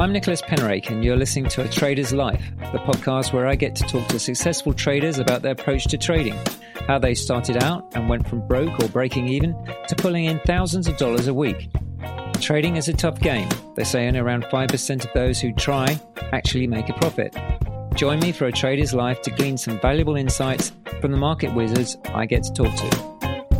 I'm Nicholas Penrake, and you're listening to A Trader's Life, the podcast where I get to talk to successful traders about their approach to trading, how they started out and went from broke or breaking even to pulling in thousands of dollars a week. Trading is a tough game. They say only around 5% of those who try actually make a profit. Join me for A Trader's Life to glean some valuable insights from the market wizards I get to talk to.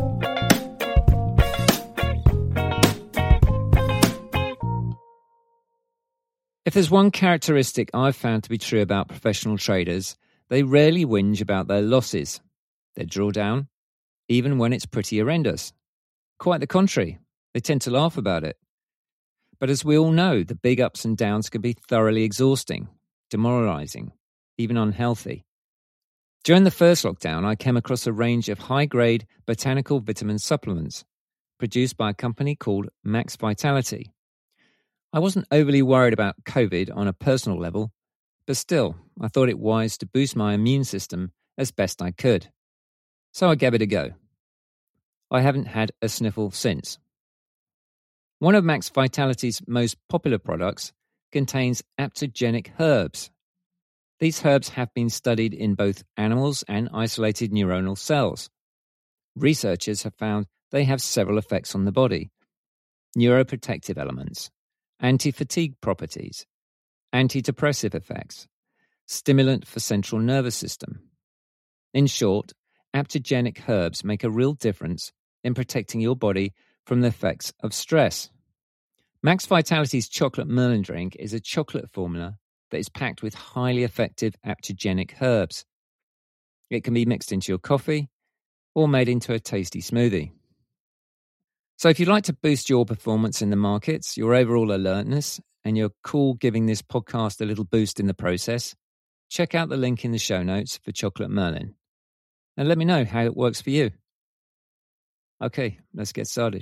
If there's one characteristic I've found to be true about professional traders, they rarely whinge about their losses. They draw down, even when it's pretty horrendous. Quite the contrary, they tend to laugh about it. But as we all know, the big ups and downs can be thoroughly exhausting, demoralizing, even unhealthy. During the first lockdown, I came across a range of high-grade botanical vitamin supplements produced by a company called Max Vitality. I wasn't overly worried about COVID on a personal level, but still, I thought it wise to boost my immune system as best I could. So I gave it a go. I haven't had a sniffle since. One of Max Vitality's most popular products contains aptogenic herbs. These herbs have been studied in both animals and isolated neuronal cells. Researchers have found they have several effects on the body: neuroprotective elements, anti-fatigue properties, antidepressive effects, stimulant for central nervous system. In short, aptogenic herbs make a real difference in protecting your body from the effects of stress. Max Vitality's Chocolate Merlin drink is a chocolate formula that is packed with highly effective aptogenic herbs. It can be mixed into your coffee or made into a tasty smoothie. So if you'd like to boost your performance in the markets, your overall alertness, and you're cool giving this podcast a little boost in the process, check out the link in the show notes for Chocolate Merlin. And let me know how it works for you. Okay, let's get started.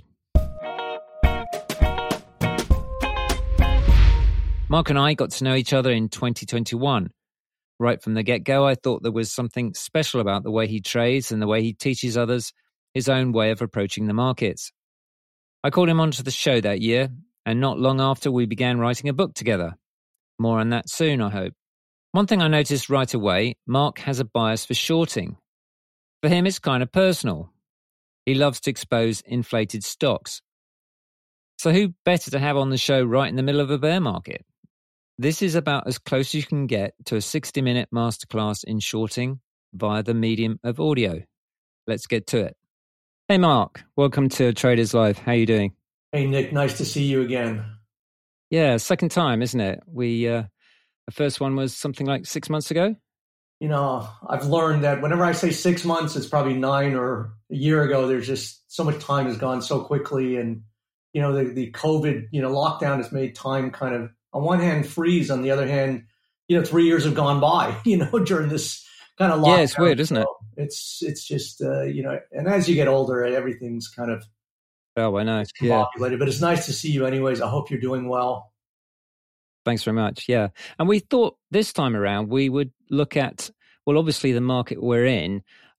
Mark and I got to know each other in 2021. Right from the get-go, I thought there was something special about the way he trades and the way he teaches others his own way of approaching the markets. I called him onto the show that year, and not long after we began writing a book together. More on that soon, I hope. One thing I noticed right away, Mark has a bias for shorting. For him, it's kind of personal. He loves to expose inflated stocks. So who better to have on the show right in the middle of a bear market? This is about as close as you can get to a 60-minute masterclass in shorting via the medium of audio. Let's get to it. Hey, Mark. Welcome to Traders Live. How are you doing? Hey, Nick. Nice to see you again. Yeah, second time, isn't it? The first one was something like 6 months ago. You know, I've learned that whenever I say 6 months, it's probably 9 or a year ago. There's just so much time has gone so quickly. And, you know, the COVID, lockdown has made time kind of, on one hand, freeze. On the other hand, 3 years have gon by, during this kind of lockdown. Yeah, it's weird, isn't it? It's just, and as you get older, everything's kind of I know. Populated, but it's nice to see you anyways. I hope you're doing well. Thanks very much. Yeah. And we thought this time around we would look at, well, obviously the market we're in,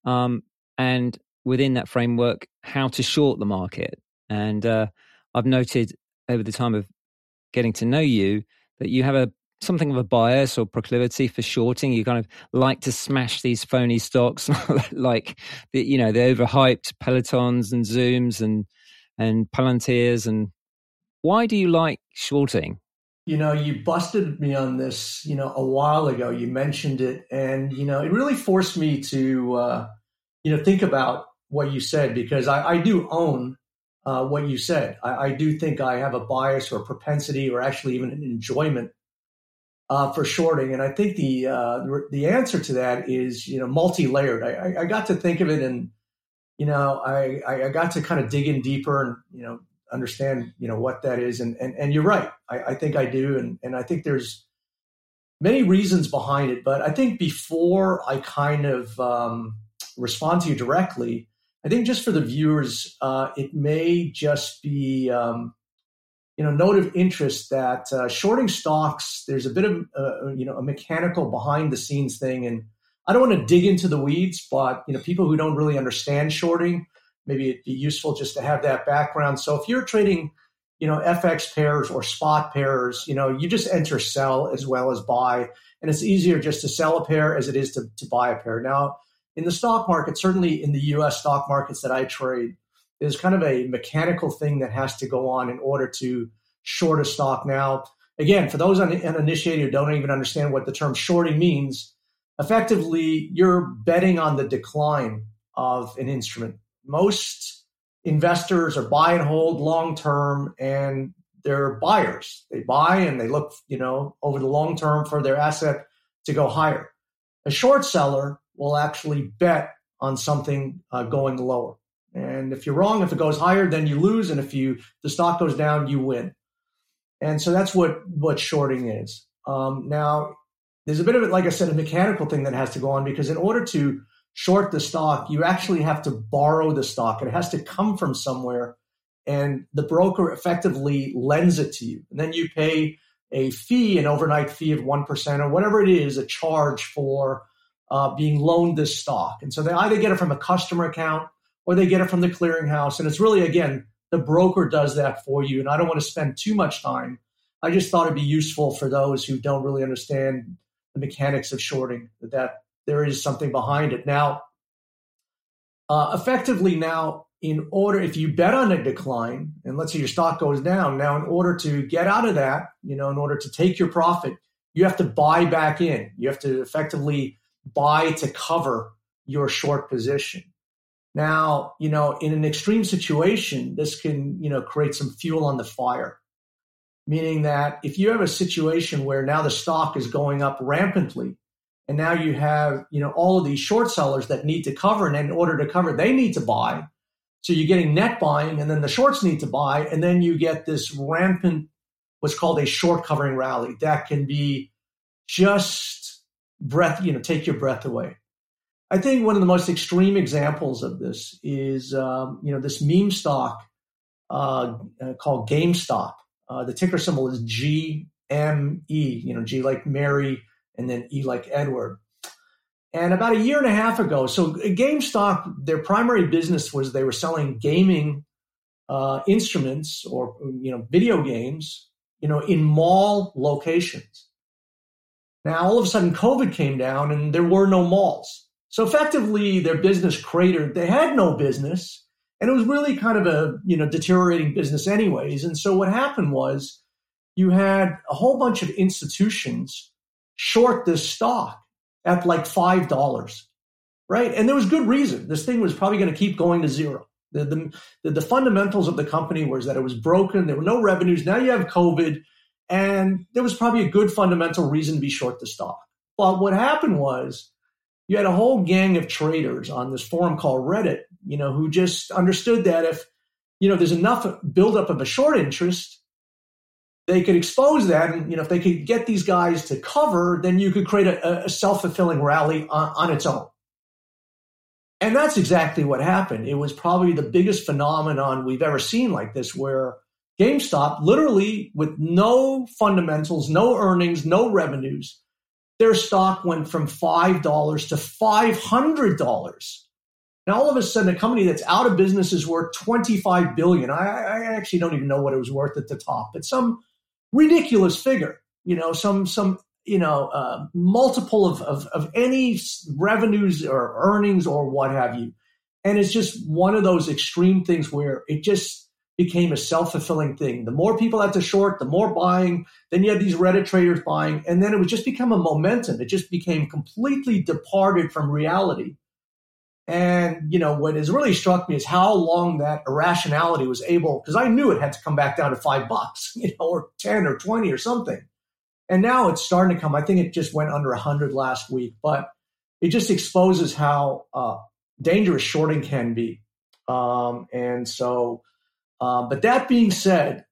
and within that framework, how to short the market. And I've noted over the time of getting to know you that you have something of a bias or proclivity for shorting. You kind of like to smash these phony stocks like the overhyped Pelotons and Zooms and Palantirs. And why do you like shorting? You busted me on this, a while ago. You mentioned it, and, it really forced me to, think about what you said, because I do own what you said. I do think I have a bias or a propensity or actually even an enjoyment for shorting. And I think the answer to that is, multi-layered. I got to think of it, and, I got to kind of dig in deeper and, understand, what that is. And you're right. I think I do. And I think there's many reasons behind it. But I think before I kind of respond to you directly, I think just for the viewers, it may just be, note of interest that shorting stocks, there's a bit of, a mechanical behind the scenes thing. And I don't want to dig into the weeds, but, people who don't really understand shorting, maybe it'd be useful just to have that background. So if you're trading, FX pairs or spot pairs, you just enter sell as well as buy. And it's easier just to sell a pair as it is to buy a pair. Now, in the stock market, certainly in the U.S. stock markets that I trade, there's kind of a mechanical thing that has to go on in order to short a stock. Now, again, for those uninitiated who don't even understand what the term shorting means, effectively, you're betting on the decline of an instrument. Most investors are buy and hold long term, and they're buyers. They buy and they look, over the long term for their asset to go higher. A short seller will actually bet on something going lower. And if you're wrong, if it goes higher, then you lose. And if the stock goes down, you win. And so that's what shorting is. Now, there's a bit of it, like I said, a mechanical thing that has to go on, because in order to short the stock, you actually have to borrow the stock. It has to come from somewhere, and the broker effectively lends it to you. And then you pay a fee, an overnight fee of 1% or whatever it is, a charge for being loaned this stock. And so they either get it from a customer account or they get it from the clearinghouse. And it's really, again, the broker does that for you. And I don't want to spend too much time. I just thought it'd be useful for those who don't really understand the mechanics of shorting, that there is something behind it. Now, effectively now, if you bet on a decline, and let's say your stock goes down, now in order to get out of that, in order to take your profit, you have to buy back in. You have to effectively buy to cover your short position. Now, in an extreme situation, this can, create some fuel on the fire, meaning that if you have a situation where now the stock is going up rampantly, and now you have, all of these short sellers that need to cover, and in order to cover, they need to buy. So you're getting net buying, and then the shorts need to buy, and then you get this rampant, what's called a short covering rally that can be just take your breath away. I think one of the most extreme examples of this is, this meme stock called GameStop. The ticker symbol is GME, G like Mary, and then E like Edward. And about a year and a half ago, so GameStop, their primary business was they were selling gaming instruments or, video games, in mall locations. Now, all of a sudden, COVID came down and there were no malls. So effectively, their business cratered. They had no business, and it was really kind of a, deteriorating business anyways. And so what happened was you had a whole bunch of institutions short this stock at like $5, right? And there was good reason. This thing was probably going to keep going to zero. The fundamentals of the company was that it was broken. There were no revenues. Now you have COVID, and there was probably a good fundamental reason to be short the stock. But what happened was you had a whole gang of traders on this forum called Reddit, who just understood that if, there's enough buildup of a short interest, they could expose that. And, if they could get these guys to cover, then you could create a self-fulfilling rally on its own. And that's exactly what happened. It was probably the biggest phenomenon we've ever seen like this, where GameStop, literally with no fundamentals, no earnings, no revenues, their stock went from $5 to $500. Now, all of a sudden, a company that's out of business is worth $25 billion. I actually don't even know what it was worth at the top, but some ridiculous figure, some multiple of any revenues or earnings or what have you. And it's just one of those extreme things where it just became a self-fulfilling thing. The more people had to short, the more buying. Then you had these Reddit traders buying, and then it would just become a momentum. It just became completely departed from reality. And, what has really struck me is how long that irrationality was able, because I knew it had to come back down to $5, or 10 or 20 or something. And now it's starting to come. I think it just went under 100 last week, but it just exposes how dangerous shorting can be. And so, but that being said,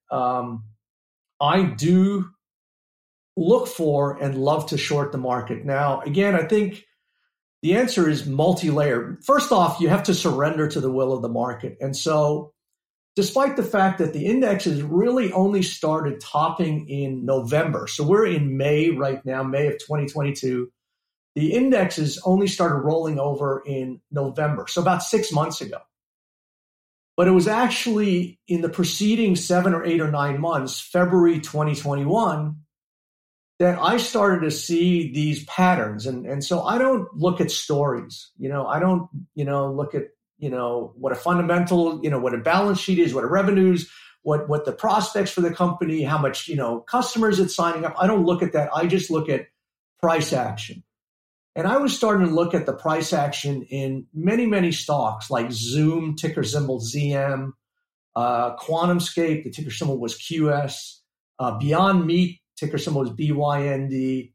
I do look for and love to short the market. Now, again, I think the answer is multi-layered. First off, you have to surrender to the will of the market. And so despite the fact that the indexes really only started topping in November, so we're in May right now, May of 2022, the indexes only started rolling over in November, so about 6 months ago. But it was actually in the preceding 7 or 8 or 9 months, February 2021, that I started to see these patterns. And so I don't look at stories. I don't, look at, what a fundamental, what a balance sheet is, what a revenues, what the prospects for the company, how much, customers it's signing up. I don't look at that. I just look at price action. And I was starting to look at the price action in many, many stocks like Zoom, ticker symbol ZM, QuantumScape, the ticker symbol was QS, Beyond Meat, ticker symbol was BYND,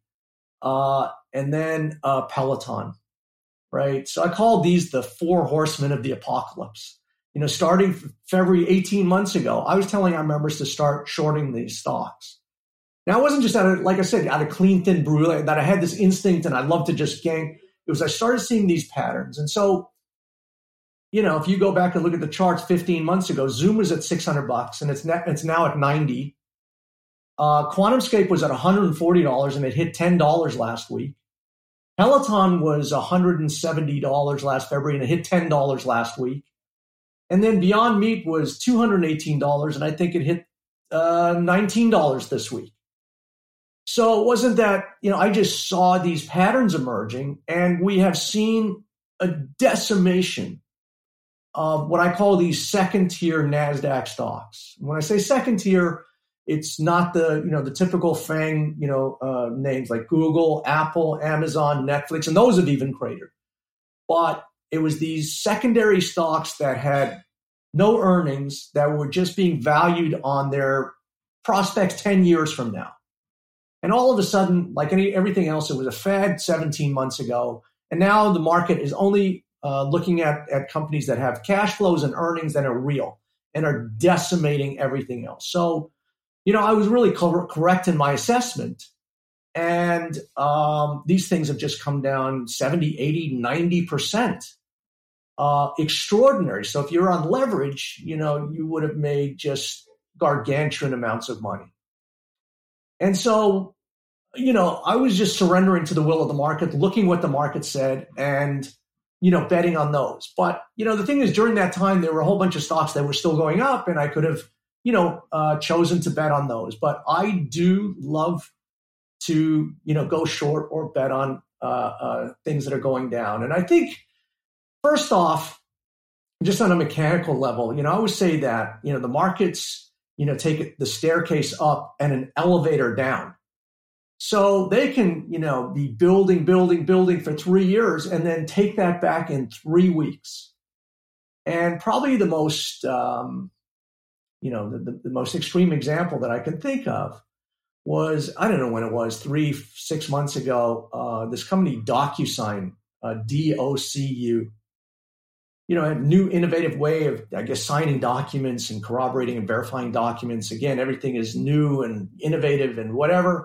and then Peloton, right? So I call these the 4 horsemen of the apocalypse. Starting February 18 months ago, I was telling our members to start shorting these stocks. Now, it wasn't just like I said, out of clean, thin brew, that I had this instinct and I'd love to just gang. It was I started seeing these patterns. And so, if you go back and look at the charts 15 months ago, Zoom was at $600 and it's now at $90. QuantumScape was at $140 and it hit $10 last week. Peloton was $170 last February and it hit $10 last week. And then Beyond Meat was $218 and I think it hit $19 this week. So it wasn't that, I just saw these patterns emerging, and we have seen a decimation of what I call these second-tier NASDAQ stocks. When I say second-tier, it's not the typical FANG, names like Google, Apple, Amazon, Netflix, and those have even cratered. But it was these secondary stocks that had no earnings, that were just being valued on their prospects 10 years from now. And all of a sudden, like everything else, it was a fad 17 months ago. And now the market is only looking at companies that have cash flows and earnings that are real and are decimating everything else. So, I was really correct in my assessment. And these things have just come down 70, 80, 90%. Extraordinary. So if you're on leverage, you would have made just gargantuan amounts of money. And so, I was just surrendering to the will of the market, looking what the market said and, betting on those. But, the thing is, during that time, there were a whole bunch of stocks that were still going up, and I could have, chosen to bet on those. But I do love to, go short or bet on things that are going down. And I think, first off, just on a mechanical level, I always say that, the markets, take the staircase up and an elevator down. So they can, be building for 3 years and then take that back in 3 weeks. And probably the most, the most extreme example that I can think of was, I don't know when it was, 3-6 months ago, this company DocuSign, DOCU. A new innovative way of, signing documents and corroborating and verifying documents. Again, everything is new and innovative and whatever.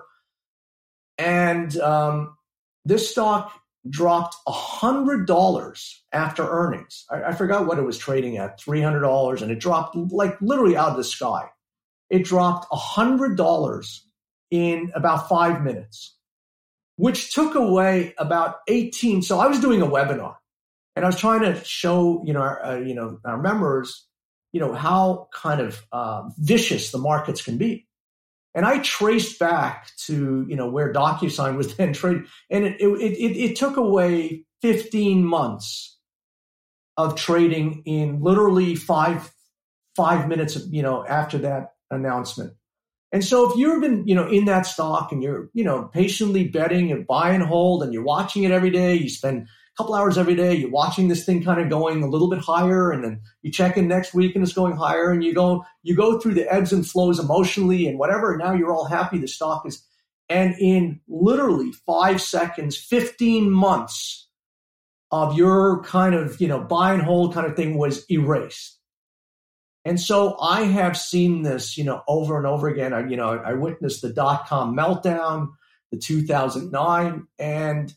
And this stock dropped $100 after earnings. I forgot what it was trading at, $300, and it dropped like literally out of the sky. It dropped $100 in about 5 minutes, which took away about 18. So I was doing a webinar. And I was trying to show, our members, how kind of vicious the markets can be. And I traced back to, where DocuSign was then trading. And it took away 15 months of trading in literally five minutes, after that announcement. And so if you've been, in that stock and you're, patiently betting and buy and hold and you're watching it every day, you spend couple hours every day, you're watching this thing kind of going a little bit higher, and then you check in next week and it's going higher, and you go through the ebbs and flows emotionally and whatever, and now you're all happy the stock is, and in literally 5 seconds, 15 months of your kind of, buy and hold kind of thing was erased. And so I have seen this, over and over again. I witnessed the dot-com meltdown, the 2009, and,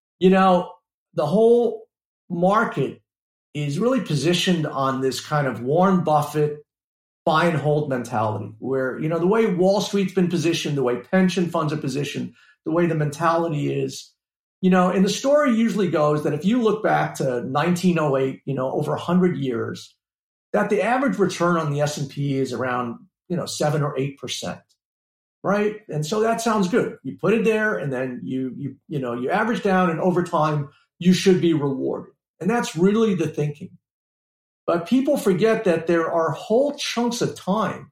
the whole market is really positioned on this kind of Warren Buffett buy and hold mentality where, the way Wall Street's been positioned, the way pension funds are positioned, the way the mentality is, and the story usually goes that if you look back to 1908, over 100 years, that the average return on the S&P is around, 7 or 8%, right? And so that sounds good. You put it there, and then you average down, and over time you should be rewarded. And that's really the thinking. But people forget that there are whole chunks of time,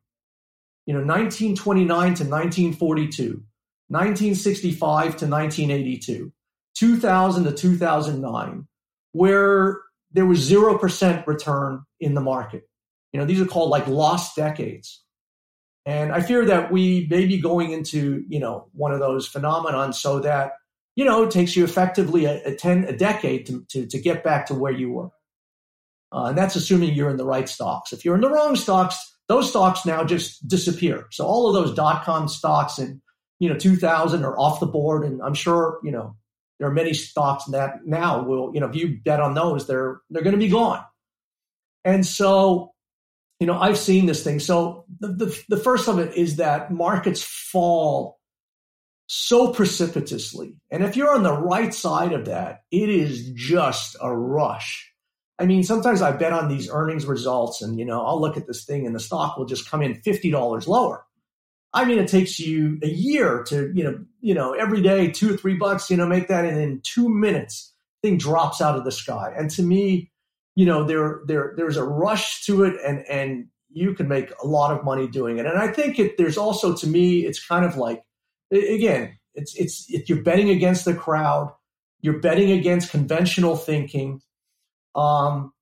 1929 to 1942, 1965 to 1982, 2000 to 2009, where there was 0% return in the market. These are called like lost decades. And I fear that we may be going into, one of those phenomenons, so that, it takes you effectively a decade to get back to where you were. And that's assuming you're in the right stocks. If you're in the wrong stocks, those stocks now just disappear. So all of those .com stocks in, 2000 are off the board. And I'm sure, there are many stocks that now will, if you bet on those, they're going to be gone. And so, I've seen this thing. So the first of it is that markets fall so precipitously. And if you're on the right side of that, it is just a rush. I mean, sometimes I bet on these earnings results, and, I'll look at this thing and the stock will just come in $50 lower. I mean, it takes you a year to, every day, $2 or $3, make that. And in 2 minutes, thing drops out of the sky. And to me, there's a rush to it, and you can make a lot of money doing it. And I think there's also, to me, it's kind of like, again, it's you're betting against the crowd, you're betting against conventional thinking. And,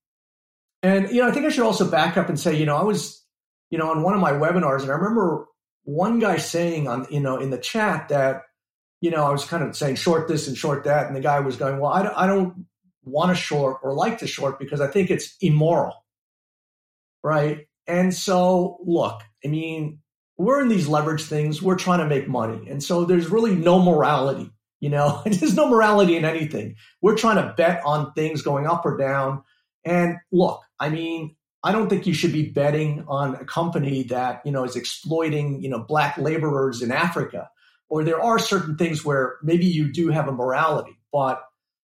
I think I should also back up and say, I was, on one of my webinars, and I remember one guy saying in the chat that, I was kind of saying short this and short that. And the guy was going, well, I don't want to short or like to short because I think it's immoral. Right. And so, look, I mean, we're in these leverage things. We're trying to make money. And so there's really no morality. There's no morality in anything. We're trying to bet on things going up or down. And look, I mean, I don't think you should be betting on a company that, is exploiting, black laborers in Africa. Or there are certain things where maybe you do have a morality. But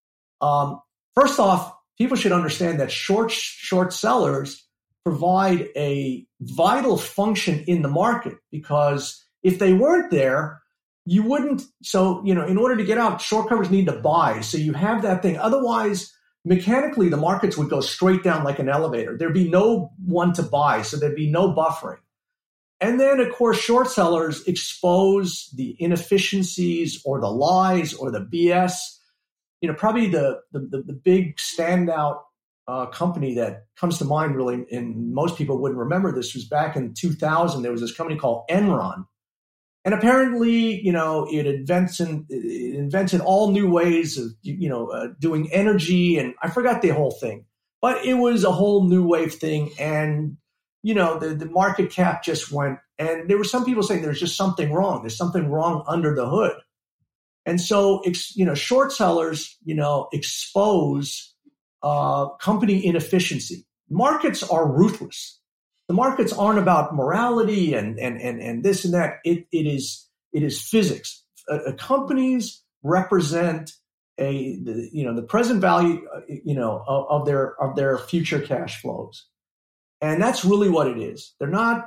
first off, people should understand that short sellers provide a vital function in the market, because if they weren't there, you wouldn't. So, in order to get out, short covers need to buy. So you have that thing. Otherwise, mechanically, the markets would go straight down like an elevator. There'd be no one to buy. So there'd be no buffering. And then, of course, short sellers expose the inefficiencies or the lies or the BS. Probably the big standout company that comes to mind, really, and most people wouldn't remember this, was back in 2000. There was this company called Enron. And apparently, it invented all new ways of, doing energy. And I forgot the whole thing. But it was a whole new wave thing. And, the market cap just went. And there were some people saying there's just something wrong. There's something wrong under the hood. And so, short sellers, expose company inefficiency. Markets are ruthless. The markets aren't about morality and this and that. It is physics. Companies represent the present value of their future cash flows, and that's really what it is. They're not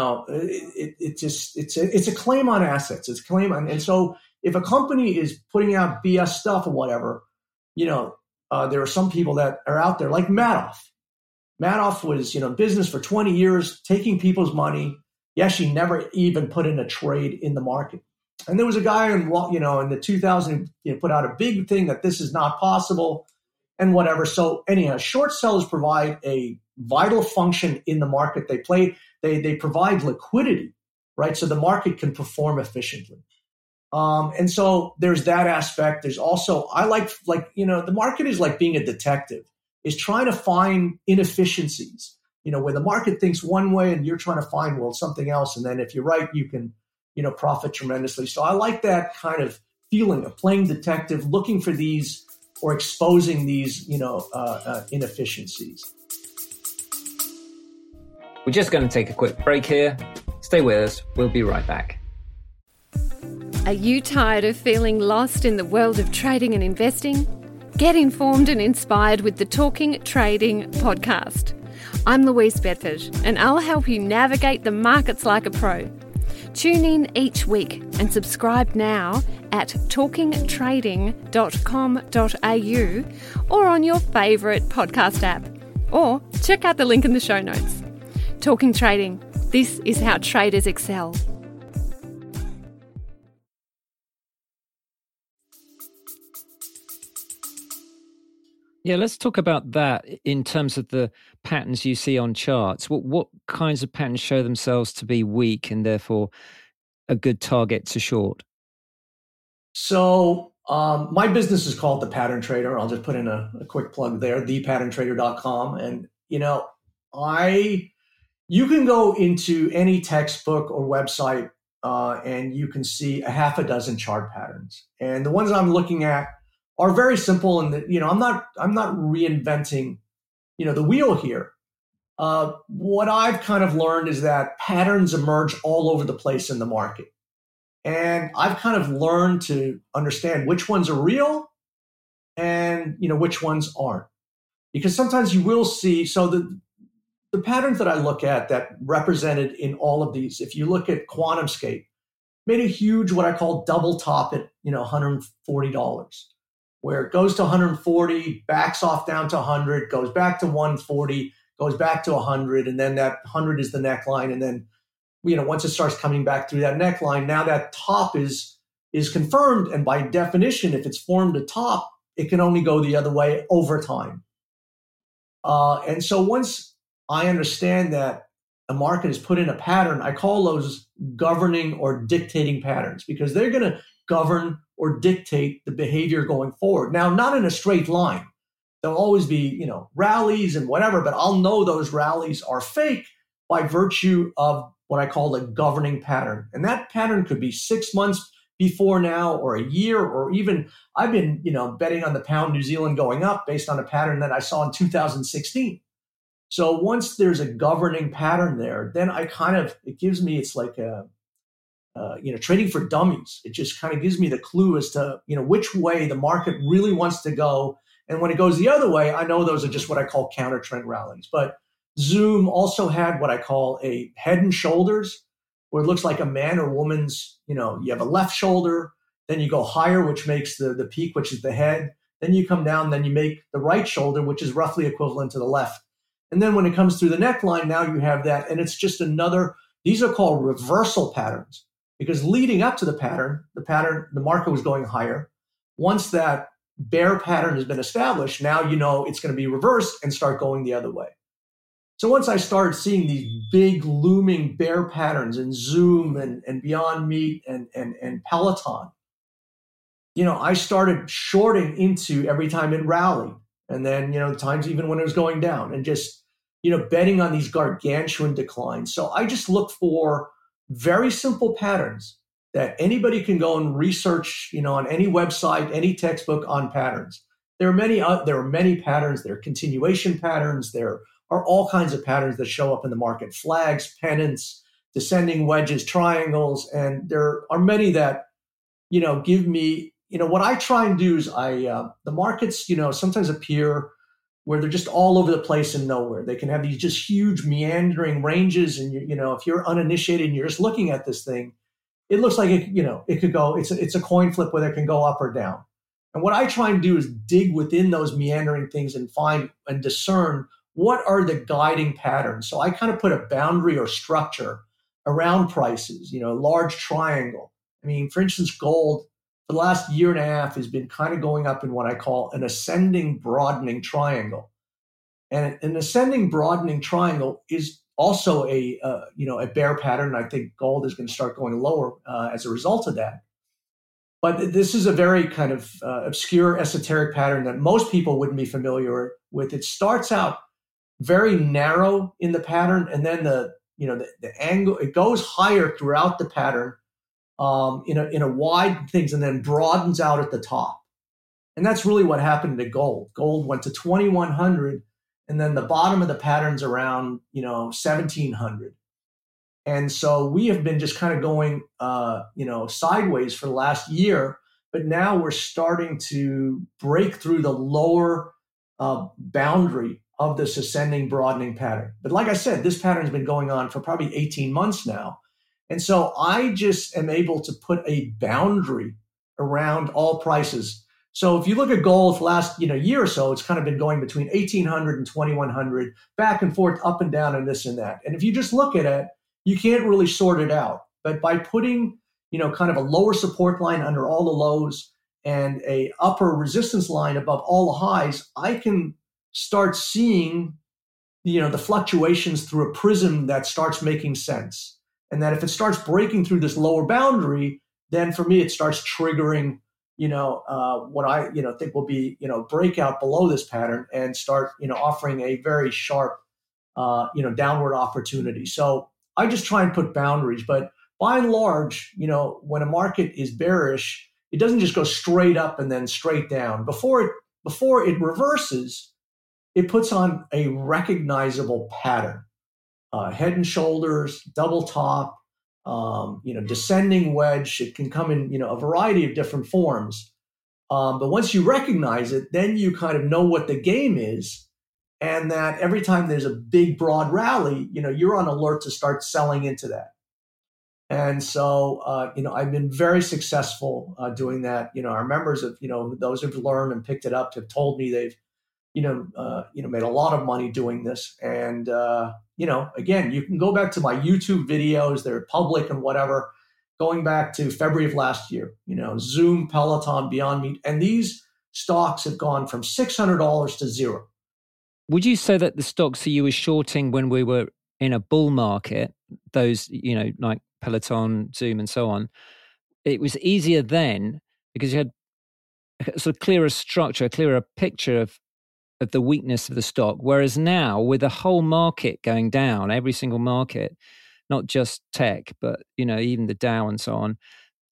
it's a claim on assets. It's a claim on, and so if a company is putting out BS stuff or whatever, there are some people that are out there like Madoff. Madoff was, in business for 20 years, taking people's money. He actually never even put in a trade in the market. And there was a guy in the 2000, put out a big thing that this is not possible and whatever. So anyhow, short sellers provide a vital function in the market. They provide liquidity, right? So the market can perform efficiently. And so there's that aspect. There's also, I like, the market is like being a detective. Is trying to find inefficiencies, where the market thinks one way and you're trying to find, something else. And then if you're right, you can, profit tremendously. So I like that kind of feeling of playing detective, looking for these or exposing these, inefficiencies. We're just going to take a quick break here. Stay with us. We'll be right back. Are you tired of feeling lost in the world of trading and investing? Get informed and inspired with the Talking Trading podcast. I'm Louise Bedford, and I'll help you navigate the markets like a pro. Tune in each week and subscribe now at talkingtrading.com.au or on your favourite podcast app. Or check out the link in the show notes. Talking Trading. This is how traders excel. Yeah, let's talk about that in terms of the patterns you see on charts. What kinds of patterns show themselves to be weak and therefore a good target to short? So my business is called The Pattern Trader. I'll just put in a quick plug there, thepatterntrader.com. And, you can go into any textbook or website and you can see a half a dozen chart patterns. And the ones I'm looking at are very simple, and I'm not reinventing, the wheel here. What I've kind of learned is that patterns emerge all over the place in the market, and I've kind of learned to understand which ones are real, and which ones aren't, because sometimes you will see. So the patterns that I look at that represented in all of these, if you look at QuantumScape, made a huge what I call double top at $140. Where it goes to 140, backs off down to 100, goes back to 140, goes back to 100, and then that 100 is the neckline. And then, once it starts coming back through that neckline, now that top is confirmed. And by definition, if it's formed a top, it can only go the other way over time. And so once I understand that a market is put in a pattern, I call those governing or dictating patterns, because they're going to govern or dictate the behavior going forward. Now, not in a straight line. There'll always be, rallies and whatever, but I'll know those rallies are fake by virtue of what I call a governing pattern. And that pattern could be 6 months before now, or a year, or even I've been, betting on the pound New Zealand going up based on a pattern that I saw in 2016. So once there's a governing pattern there, then it gives me, it's like trading for dummies. It just kind of gives me the clue as to, which way the market really wants to go. And when it goes the other way, I know those are just what I call counter trend rallies. But Zoom also had what I call a head and shoulders, where it looks like a man or woman's, you have a left shoulder, then you go higher, which makes the peak, which is the head. Then you come down, then you make the right shoulder, which is roughly equivalent to the left. And then when it comes through the neckline, now you have that. And it's just these are called reversal patterns. Because leading up to the market was going higher. Once that bear pattern has been established, now it's going to be reversed and start going the other way. So once I started seeing these big looming bear patterns in Zoom and Beyond Meat and Peloton, I started shorting into every time it rallied. And then, times even when it was going down, and just, betting on these gargantuan declines. So I just look for very simple patterns that anybody can go and research, on any website, any textbook on patterns. There are many patterns. There are continuation patterns. There are all kinds of patterns that show up in the market: flags, pennants, descending wedges, triangles, and there are many that, give me, what I try and do is the markets, sometimes appear where they're just all over the place and nowhere. They can have these just huge meandering ranges. And, if you're uninitiated and you're just looking at this thing, it looks like it could go, it's a coin flip where it can go up or down. And what I try and do is dig within those meandering things and find and discern what are the guiding patterns. So I kind of put a boundary or structure around prices, large triangle. I mean, for instance, gold, for the last year and a half has been kind of going up in what I call an ascending broadening triangle. And an ascending broadening triangle is also a bear pattern. I think gold is going to start going lower as a result of that. But this is a very kind of obscure esoteric pattern that most people wouldn't be familiar with. It starts out very narrow in the pattern, and then the angle, it goes higher throughout the pattern in a wide things, and then broadens out at the top. And that's really what happened to gold. Gold went to 2,100, and then the bottom of the pattern's around 1,700. And so we have been just kind of going sideways for the last year, but now we're starting to break through the lower boundary of this ascending, broadening pattern. But like I said, this pattern has been going on for probably 18 months now. And so I just am able to put a boundary around all prices. So if you look at gold for the last year or so, it's kind of been going between 1,800 and 2,100, back and forth, up and down, and this and that. And if you just look at it, you can't really sort it out. But by putting kind of a lower support line under all the lows and a upper resistance line above all the highs, I can start seeing, the fluctuations through a prism that starts making sense. And that if it starts breaking through this lower boundary, then for me, it starts triggering, what I, think will be, breakout below this pattern and start, offering a very sharp, downward opportunity. So I just try and put boundaries, but by and large, when a market is bearish, it doesn't just go straight up and then straight down. Before it reverses, it puts on a recognizable pattern, head and shoulders, double top, descending wedge. It can come in, a variety of different forms. But once you recognize it, then you kind of know what the game is. And that every time there's a big, broad rally, you're on alert to start selling into that. And so, I've been very successful doing that. Our members of, those who've learned and picked it up have told me they've, made a lot of money doing this. And, again, you can go back to my YouTube videos. They're public and whatever, going back to February of last year, Zoom, Peloton, Beyond Meat. And these stocks have gone from $600 to zero. Would you say that the stocks that you were shorting when we were in a bull market, those, like Peloton, Zoom, and so on, it was easier then because you had a sort of clearer structure, a clearer picture of the weakness of the stock. Whereas now, with the whole market going down, every single market, not just tech, but even the Dow and so on,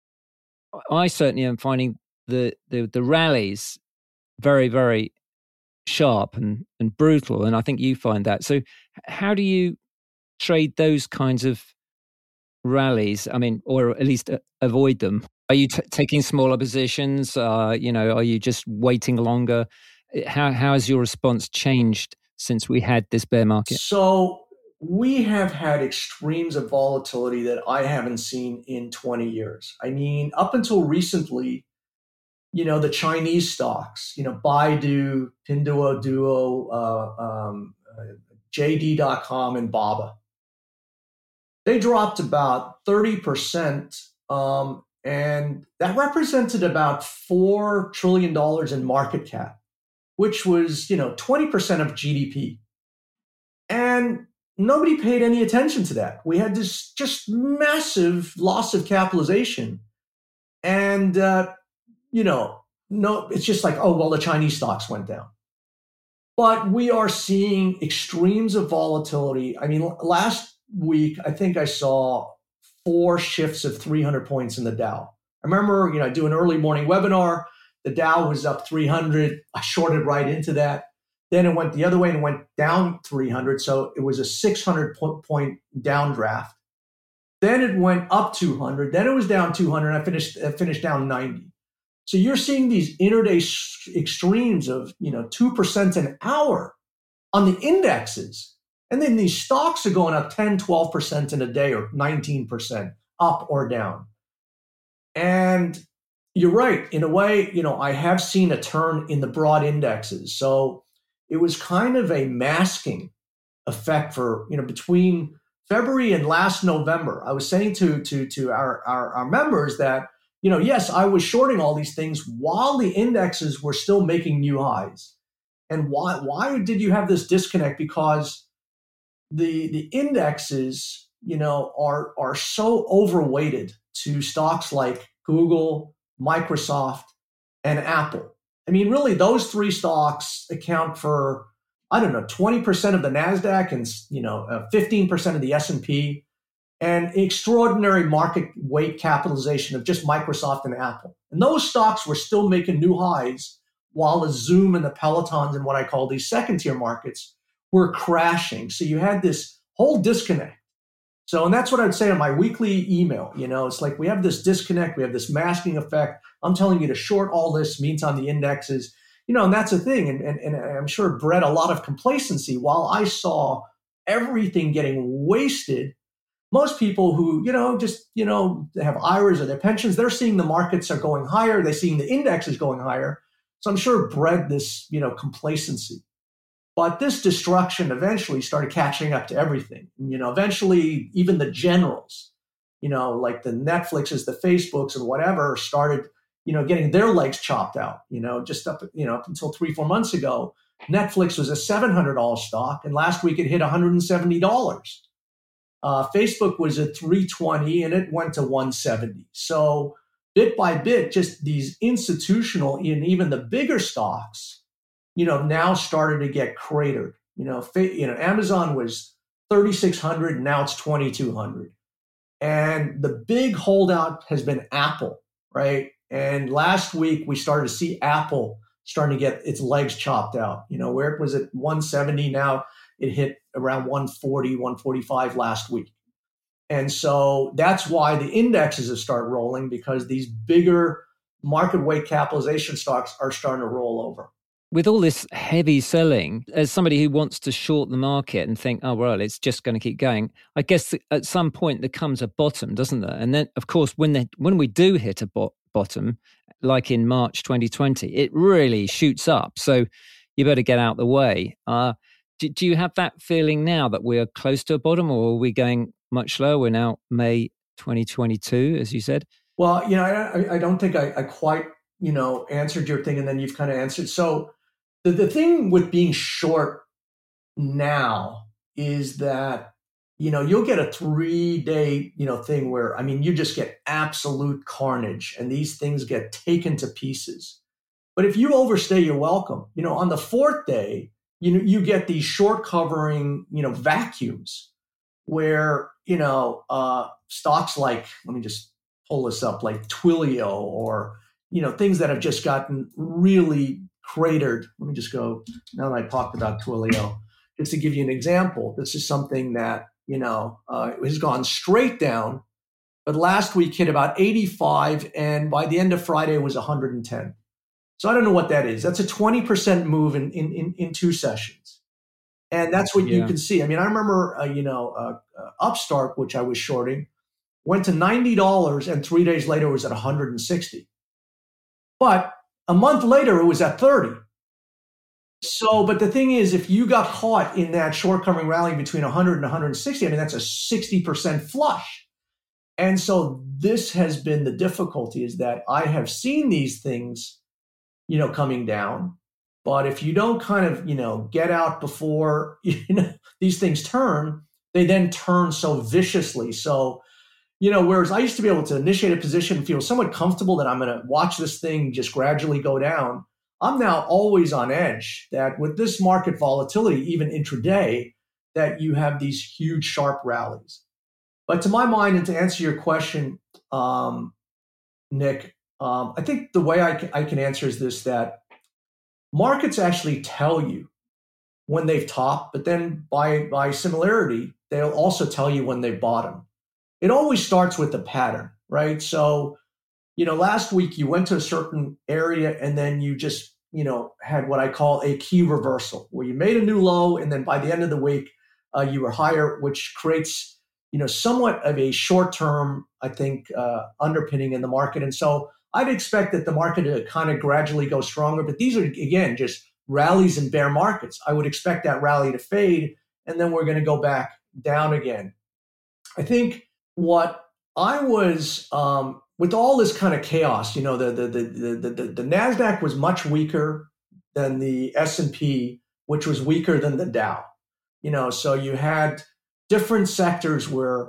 I certainly am finding the rallies very, very sharp and brutal, and I think you find that. So, how do you trade those kinds of rallies? I mean, or at least avoid them. Are you taking smaller positions? Are you just waiting longer? How has your response changed since we had this bear market? So we have had extremes of volatility that I haven't seen in 20 years. I mean, up until recently, the Chinese stocks, Baidu, Pinduoduo, JD.com, and Baba, they dropped about 30%, and that represented about $4 trillion in market cap, which was, 20% of GDP. And nobody paid any attention to that. We had this just massive loss of capitalization. And, it's just like, oh, well, the Chinese stocks went down. But we are seeing extremes of volatility. I mean, last week, I think I saw 4 shifts of 300 points in the Dow. I remember, I do an early morning webinar. The Dow was up 300. I shorted right into that. Then it went the other way and went down 300. So it was a 600 point downdraft. Then it went up 200. Then it was down 200. And I finished down 90. So you're seeing these intraday extremes of 2% an hour on the indexes. And then these stocks are going up 10, 12% in a day, or 19% up or down. And you're right. In a way, I have seen a turn in the broad indexes. So it was kind of a masking effect for, between February and last November. I was saying to our members that, yes, I was shorting all these things while the indexes were still making new highs. And why did you have this disconnect? Because the indexes, are so overweighted to stocks like Google, Microsoft, and Apple. I mean, really, those 3 stocks account for, 20% of the NASDAQ and, 15% of the S&P, and extraordinary market weight capitalization of just Microsoft and Apple. And those stocks were still making new highs while the Zoom and the Pelotons and what I call these second-tier markets were crashing. So you had this whole disconnect. So, and that's what I'd say on my weekly email. It's like we have this disconnect, we have this masking effect. I'm telling you to short all this, meantime the indexes, and that's the thing. And I'm sure it bred a lot of complacency. While I saw everything getting wasted, most people who, just, have IRAs or their pensions, they're seeing the markets are going higher. They're seeing the indexes going higher. So I'm sure it bred this, complacency. But this destruction eventually started catching up to everything. Eventually, even the generals, like the Netflixes, the Facebooks, and whatever, started, getting their legs chopped out. Just up until 3-4 months ago, Netflix was a $700 stock, and last week it hit $170. Facebook was at $320, and it went to $170. So bit by bit, just these institutional and even the bigger stocks, now started to get cratered. Amazon was 3,600, now it's 2,200. And the big holdout has been Apple, right? And last week we started to see Apple starting to get its legs chopped out. Where it was at 170, now it hit around 140, 145 last week. And so that's why the indexes have started rolling, because these bigger market weight capitalization stocks are starting to roll over. With all this heavy selling, as somebody who wants to short the market and think, oh, well, it's just going to keep going, I guess at some point there comes a bottom, doesn't there? And then, of course, when we do hit a bottom, like in March 2020, it really shoots up. So you better get out the way. Do you have that feeling now that we're close to a bottom, or are we going much lower? We're now May 2022, as you said. Well, I don't think I quite, answered your thing, and then you've kind of answered. So the thing with being short now is that, you'll get a 3-day, thing where, you just get absolute carnage and these things get taken to pieces. But if you overstay your welcome, on the 4th day, you get these short covering, vacuums where, stocks like, let me just pull this up, like Twilio or, things that have just gotten really cratered. Let me just go, now that I talked about Twilio, just to give you an example. This is something that, has gone straight down, but last week hit about 85, and by the end of Friday it was 110. So I don't know what that is. That's a 20% move in 2 sessions. And that's what you can see. I remember, Upstart, which I was shorting, went to $90, and 3 days later it was at 160. But a month later it was at 30. So, but the thing is, if you got caught in that short covering rally between 100 and 160, that's a 60% flush. And so this has been the difficulty, is that I have seen these things, coming down. But if you don't kind of, get out before, these things turn, they then turn so viciously. So, whereas I used to be able to initiate a position and feel somewhat comfortable that I'm going to watch this thing just gradually go down, I'm now always on edge that with this market volatility, even intraday, that you have these huge sharp rallies. But to my mind, and to answer your question, Nick, I think the way I can answer is this, that markets actually tell you when they've topped, but then by similarity, they'll also tell you when they bottom. It always starts with the pattern, right? So, last week you went to a certain area and then you just, had what I call a key reversal, where you made a new low, and then by the end of the week, you were higher, which creates, somewhat of a short-term, I think, underpinning in the market. And so I'd expect that the market to kind of gradually go stronger, but these are, again, just rallies in bear markets. I would expect that rally to fade, and then we're going to go back down again. I think what I was, with all this kind of chaos, the NASDAQ was much weaker than the S&P, which was weaker than the Dow. So you had different sectors where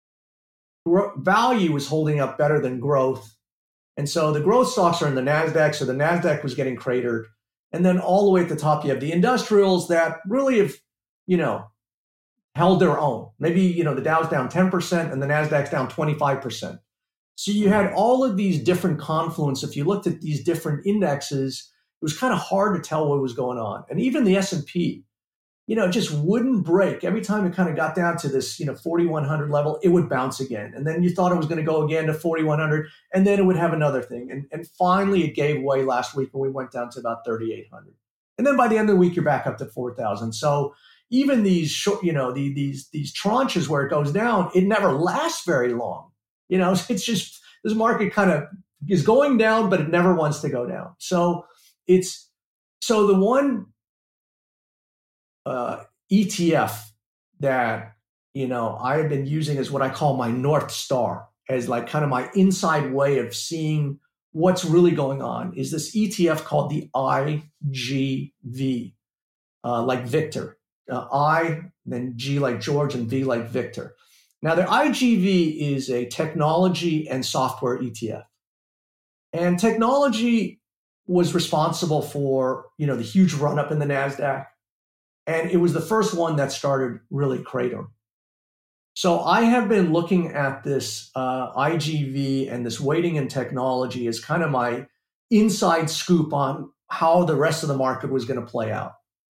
value was holding up better than growth. And so the growth stocks are in the NASDAQ, so the NASDAQ was getting cratered. And then all the way at the top, you have the industrials that really have, held their own. Maybe, the Dow's down 10% and the NASDAQ's down 25%. So you had all of these different confluence. If you looked at these different indexes, it was kind of hard to tell what was going on. And even the S&P, just wouldn't break. Every time it kind of got down to this, 4,100 level, it would bounce again. And then you thought it was going to go again to 4,100, and then it would have another thing. And finally it gave way last week when we went down to about 3,800. And then by the end of the week, you're back up to 4,000. So even these short, these tranches where it goes down, it never lasts very long. It's just, this market kind of is going down, but it never wants to go down. So the one ETF that, I have been using as what I call my North Star, as like kind of my inside way of seeing what's really going on, is this ETF called the IGV, like Victor. I, then G like George, and V like Victor. Now, the IGV is a technology and software ETF. And technology was responsible for, the huge run-up in the NASDAQ. And it was the first one that started really cratering. So I have been looking at this IGV and this weighting in technology as kind of my inside scoop on how the rest of the market was going to play out.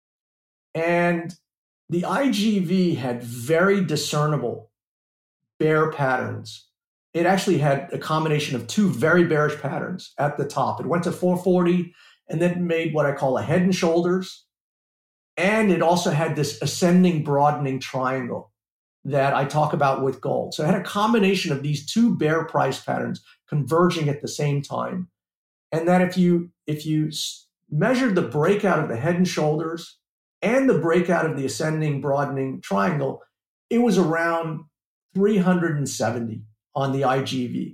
And the IGV had very discernible bear patterns. It actually had a combination of two very bearish patterns at the top. It went to 440 and then made what I call a head and shoulders. And it also had this ascending, broadening triangle that I talk about with gold. So it had a combination of these two bear price patterns converging at the same time. And that if you measured the breakout of the head and shoulders and the breakout of the ascending, broadening triangle, it was around 370 on the IGV.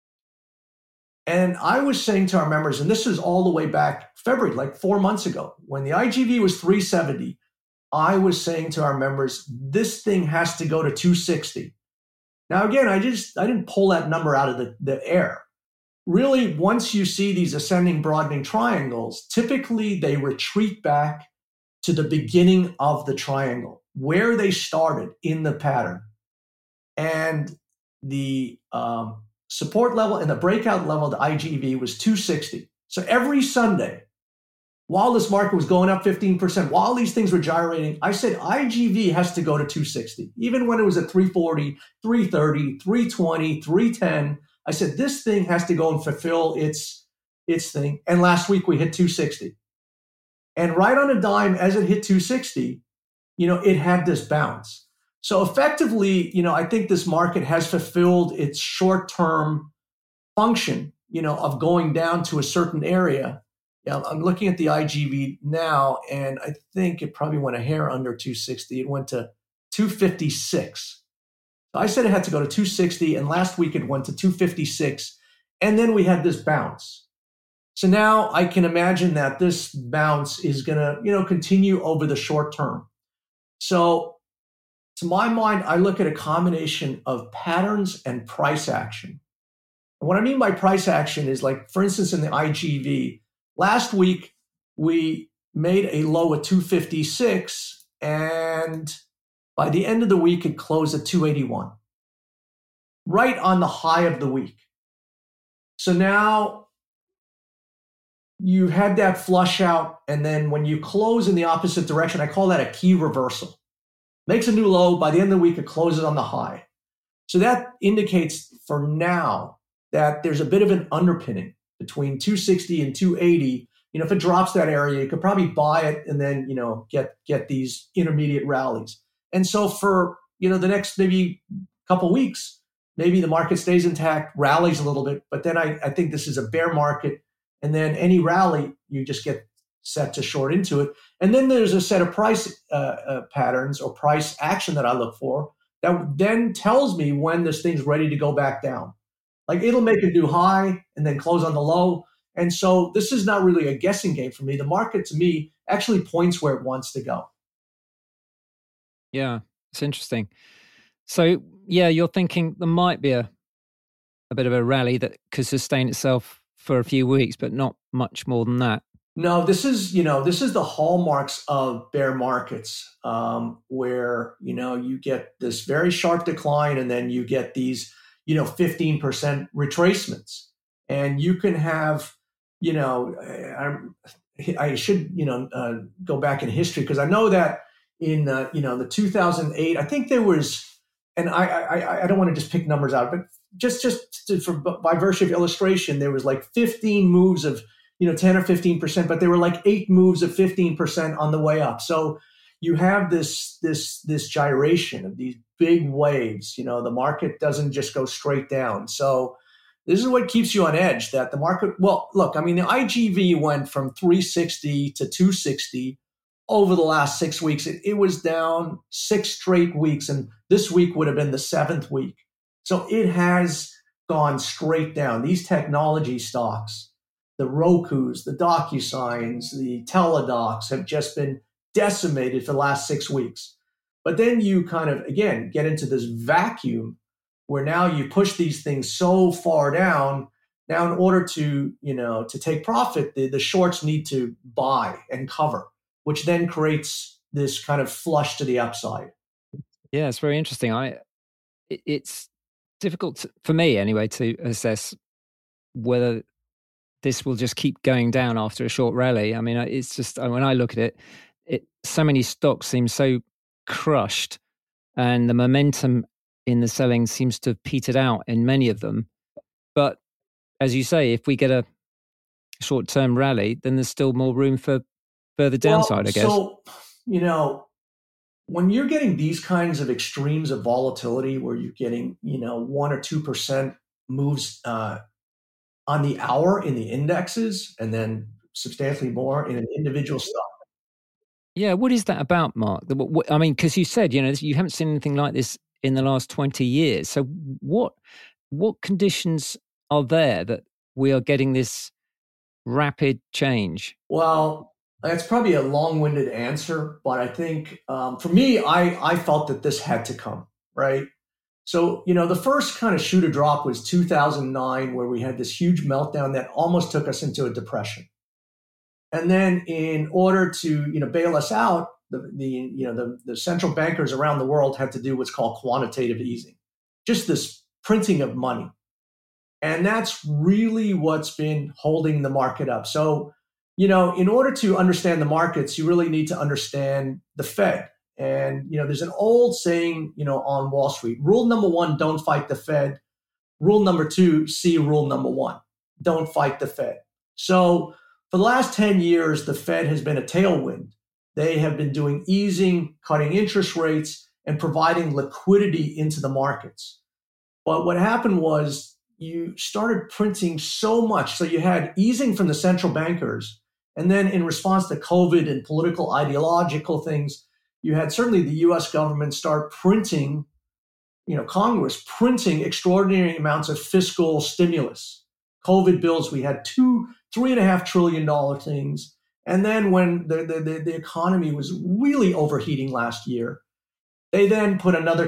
And I was saying to our members, and this is all the way back February, like 4 months ago, when the IGV was 370, I was saying to our members, this thing has to go to 260. Now, again, I didn't pull that number out of the air. Really, once you see these ascending, broadening triangles, typically they retreat back to the beginning of the triangle, where they started in the pattern. And the support level and the breakout level of the IGV was 260. So every Sunday, while this market was going up 15%, while these things were gyrating, I said IGV has to go to 260. Even when it was at 340, 330, 320, 310, I said this thing has to go and fulfill its thing. And last week we hit 260. And right on a dime, as it hit 260, it had this bounce. So effectively, I think this market has fulfilled its short-term function, of going down to a certain area. I'm looking at the IGV now, and I think it probably went a hair under 260. It went to 256. So I said it had to go to 260, and last week it went to 256, and then we had this bounce. So now I can imagine that this bounce is going to, continue over the short term. So to my mind, I look at a combination of patterns and price action. And what I mean by price action is, like, for instance, in the IGV, last week we made a low at 256, and by the end of the week it closed at 281, right on the high of the week. So now you had that flush out, and then when you close in the opposite direction, I call that a key reversal. Makes a new low. By the end of the week, it closes on the high. So that indicates for now that there's a bit of an underpinning between 260 and 280. If it drops that area, you could probably buy it and then, get these intermediate rallies. And so for, the next maybe couple weeks, maybe the market stays intact, rallies a little bit, but then I think this is a bear market. And then any rally, you just get set to short into it. And then there's a set of price patterns or price action that I look for that then tells me when this thing's ready to go back down. Like, it'll make a new high and then close on the low. And so this is not really a guessing game for me. The market, to me, actually points where it wants to go. Yeah, it's interesting. So, yeah, you're thinking there might be a bit of a rally that could sustain itself for a few weeks, but not much more than that. No, this is the hallmarks of bear markets, where, you get this very sharp decline and then you get these, 15% retracements. And you can have, I should, go back in history, because I know that, in the 2008. I think there was, and I don't want to just pick numbers out, but by virtue of illustration, there was like 15 moves of 10 or 15%, but there were like 8 moves of 15% on the way up. So you have this gyration of these big waves. The market doesn't just go straight down. So this is what keeps you on edge, that the market, well, look, I mean, the IGV went from 360 to 260 over the last 6 weeks. It was down 6 straight weeks, and this week would have been the 7th week. So it has gone straight down. These technology stocks, the Rokus, the DocuSigns, the Teladocs have just been decimated for the last 6 weeks. But then you kind of, again, get into this vacuum where now you push these things so far down. Now, in order to take profit, the shorts need to buy and cover, which then creates this kind of flush to the upside. Yeah, it's very interesting. It's difficult for me anyway to assess whether this will just keep going down after a short rally. I mean, it's just, when I look at it, so many stocks seem so crushed, and the momentum in the selling seems to have petered out in many of them. But as you say, if we get a short-term rally, then there's still more room for further downside, I guess. So, when you're getting these kinds of extremes of volatility, where you're getting, 1 or 2% moves on the hour in the indexes, and then substantially more in an individual stock. Yeah, what is that about, Mark? I mean, because you said, you haven't seen anything like this in the last 20 years. So what conditions are there that we are getting this rapid change? Well, that's probably a long-winded answer, but I think for me, I felt that this had to come, right? So, the first kind of shoe to drop was 2009, where we had this huge meltdown that almost took us into a depression. And then in order to, bail us out, the central bankers around the world had to do what's called quantitative easing, just this printing of money. And that's really what's been holding the market up. So, in order to understand the markets, you really need to understand the Fed. And, there's an old saying, on Wall Street: rule number 1, don't fight the Fed. Rule number 2, see rule number 1, don't fight the Fed. So for the last 10 years, the Fed has been a tailwind. They have been doing easing, cutting interest rates, and providing liquidity into the markets. But what happened was you started printing so much. So you had easing from the central bankers. And then in response to COVID and political ideological things, you had certainly the US government start printing, Congress printing extraordinary amounts of fiscal stimulus. COVID bills, we had $3.5 trillion things. And then when the economy was really overheating last year, they then put another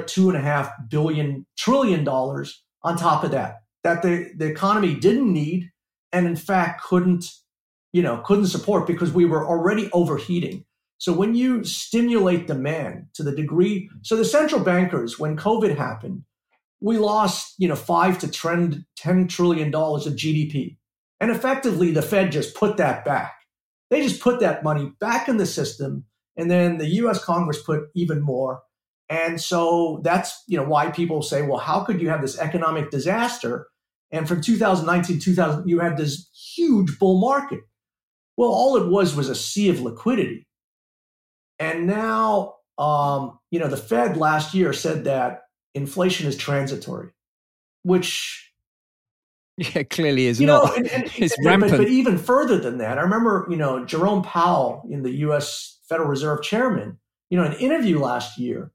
$2.5 trillion on top of that the economy didn't need, and in fact couldn't support, because we were already overheating. So when you stimulate demand to the degree, so the central bankers, when COVID happened, we lost, $5 to $10 trillion of GDP. And effectively, the Fed just put that back. They just put that money back in the system. And then the US Congress put even more. And so that's, why people say, well, how could you have this economic disaster? And from 2019 to 2000, you had this huge bull market. Well, all it was a sea of liquidity. And now, the Fed last year said that inflation is transitory, which clearly is not. It's rampant. But even further than that, I remember, Jerome Powell, in the U.S. Federal Reserve chairman, an interview last year,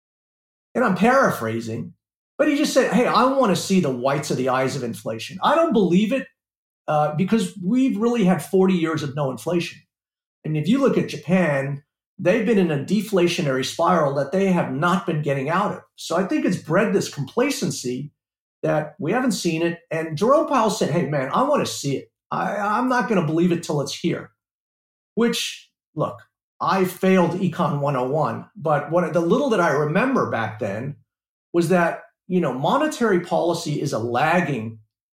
and I'm paraphrasing, but he just said, hey, I want to see the whites of the eyes of inflation. I don't believe it because we've really had 40 years of no inflation. And if you look at Japan, they've been in a deflationary spiral that they have not been getting out of. So I think it's bred this complacency that we haven't seen it. And Jerome Powell said, hey, man, I want to see it. I'm not going to believe it till it's here. Which, look, I failed Econ 101, but the little that I remember back then was that, monetary policy is a lagging,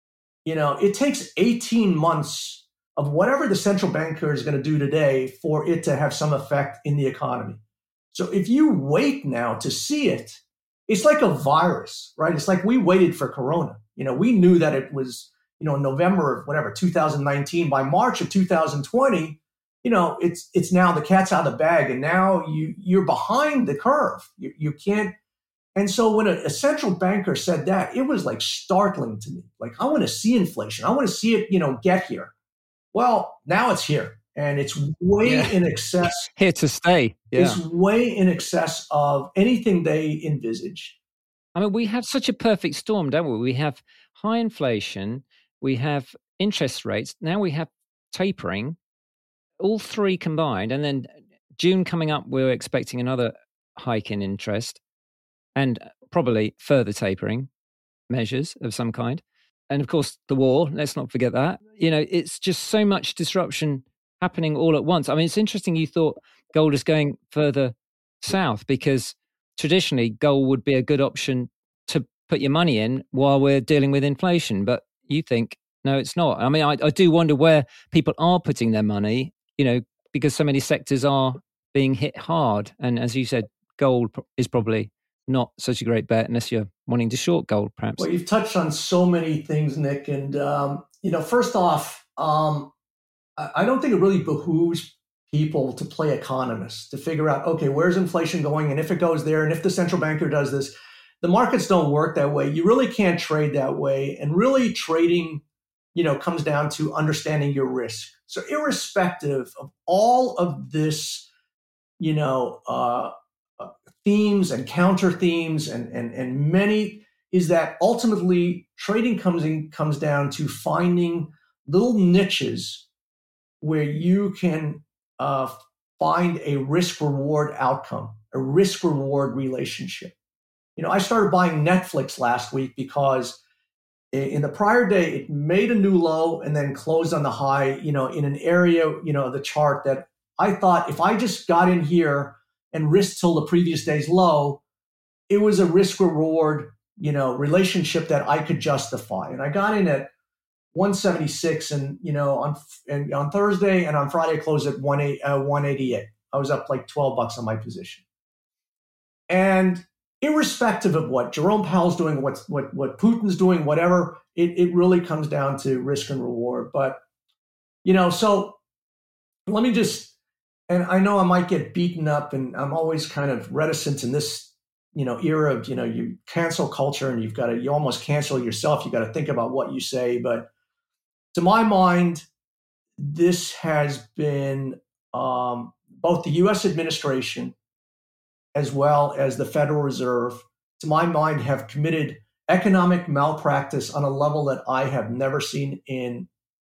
it takes 18 months of whatever the central banker is going to do today for it to have some effect in the economy. So if you wait now to see it, it's like a virus, right? It's like we waited for Corona. We knew that it was, November of whatever, 2019. By March of 2020, it's now the cat's out of the bag, and now you're behind the curve. You can't. And so when a central banker said that, it was like startling to me. Like, I want to see inflation. I want to see it, get here. Well, now it's here, and it's way in excess. Here to stay. Yeah. It's way in excess of anything they envisage. I mean, we have such a perfect storm, don't we? We have high inflation, we have interest rates, now we have tapering, all three combined. And then June coming up, we're expecting another hike in interest and probably further tapering measures of some kind. And of course, the war, let's not forget that. It's just so much disruption happening all at once. I mean, it's interesting you thought gold is going further south, because traditionally gold would be a good option to put your money in while we're dealing with inflation. But you think, no, it's not. I mean, I do wonder where people are putting their money, because so many sectors are being hit hard. And as you said, gold is probably not such a great bet unless you're wanting to short gold, perhaps. Well, you've touched on so many things, Nick. And, first off, I don't think it really behooves people to play economists to figure out, okay, where's inflation going? And if it goes there, and if the central banker does this, the markets don't work that way. You really can't trade that way. And really trading, comes down to understanding your risk. So irrespective of all of this, themes and counter themes and many, is that ultimately trading comes down to finding little niches where you can find a risk-reward outcome, a risk-reward relationship. I started buying Netflix last week because in the prior day, it made a new low and then closed on the high, in an area, of the chart that I thought if I just got in here and risked till the previous day's low, it was a risk-reward, relationship that I could justify. And I got in at 176, and on Thursday and on Friday I closed at 188. I was up like $12 on my position. And irrespective of what Jerome Powell's doing, what Putin's doing, whatever, it really comes down to risk and reward. But so let me just, and I know I might get beaten up, and I'm always kind of reticent in this era of you cancel culture, and you almost cancel yourself. You got to think about what you say, but to my mind, this has been both the U.S. administration as well as the Federal Reserve, to my mind, have committed economic malpractice on a level that I have never seen in,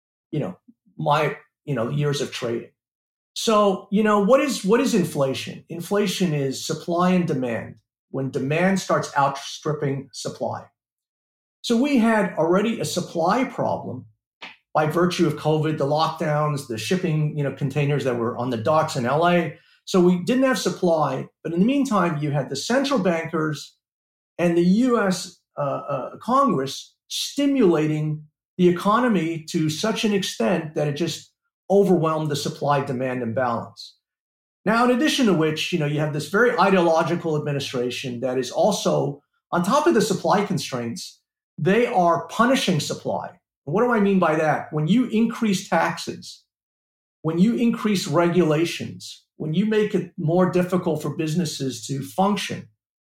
my, years of trading. So, what is inflation? Inflation is supply and demand, when demand starts outstripping supply. So we had already a supply problem by virtue of COVID, the lockdowns, the shipping, containers that were on the docks in LA. So we didn't have supply, but in the meantime, you had the central bankers and the U.S. Congress stimulating the economy to such an extent that it just overwhelmed the supply-demand imbalance. Now, in addition to which, you have this very ideological administration that is also, on top of the supply constraints, they are punishing supply. And what do I mean by that? When you increase taxes, when you increase regulations, when you make it more difficult for businesses to function,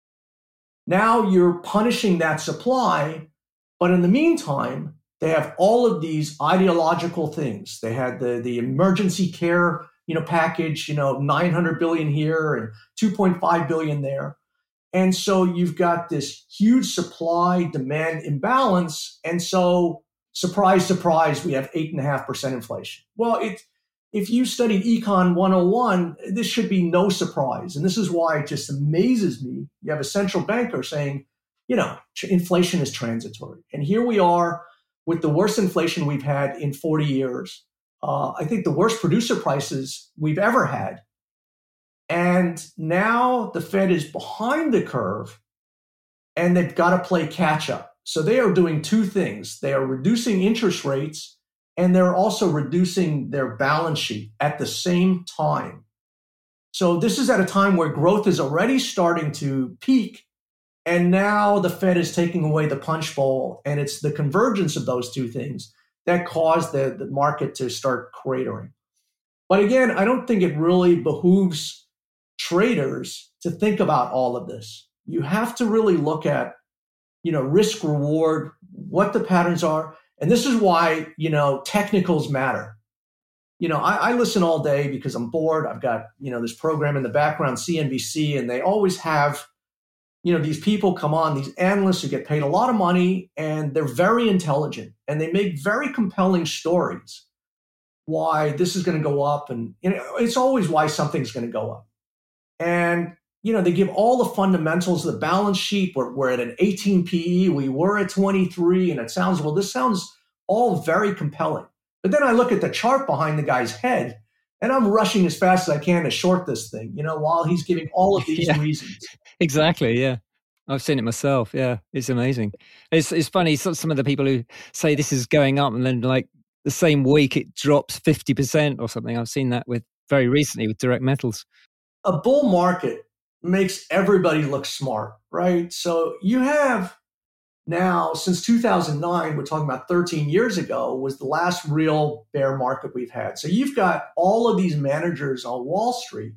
now you're punishing that supply. But in the meantime, they have all of these ideological things. They had the emergency care, package, $900 billion here and $2.5 billion there. And so you've got this huge supply demand imbalance. And so surprise, surprise, we have 8.5% inflation. Well, if you studied Econ 101, this should be no surprise. And this is why it just amazes me. You have a central banker saying, inflation is transitory. And here we are with the worst inflation we've had in 40 years. I think the worst producer prices we've ever had. And now the Fed is behind the curve and they've got to play catch up. So they are doing two things. They are reducing interest rates and they're also reducing their balance sheet at the same time. So this is at a time where growth is already starting to peak. And now the Fed is taking away the punch bowl. And it's the convergence of those two things that caused the market to start cratering. But again, I don't think it really behooves traders to think about all of this. You have to really look at, risk reward, what the patterns are. And this is why, technicals matter. I listen all day because I'm bored. I've got, this program in the background, CNBC, and they always have, these people come on, these analysts who get paid a lot of money, and they're very intelligent and they make very compelling stories why this is going to go up. And it's always why something's going to go up. And, they give all the fundamentals of the balance sheet. We're at an 18 PE. We were at 23. And this sounds all very compelling. But then I look at the chart behind the guy's head and I'm rushing as fast as I can to short this thing, while he's giving all of these reasons. Exactly. Yeah. I've seen it myself. Yeah. It's amazing. It's funny. Some of the people who say this is going up and then like the same week it drops 50% or something. I've seen that very recently with direct metals. A bull market makes everybody look smart, right? So you have now, since 2009, we're talking about 13 years ago, was the last real bear market we've had. So you've got all of these managers on Wall Street.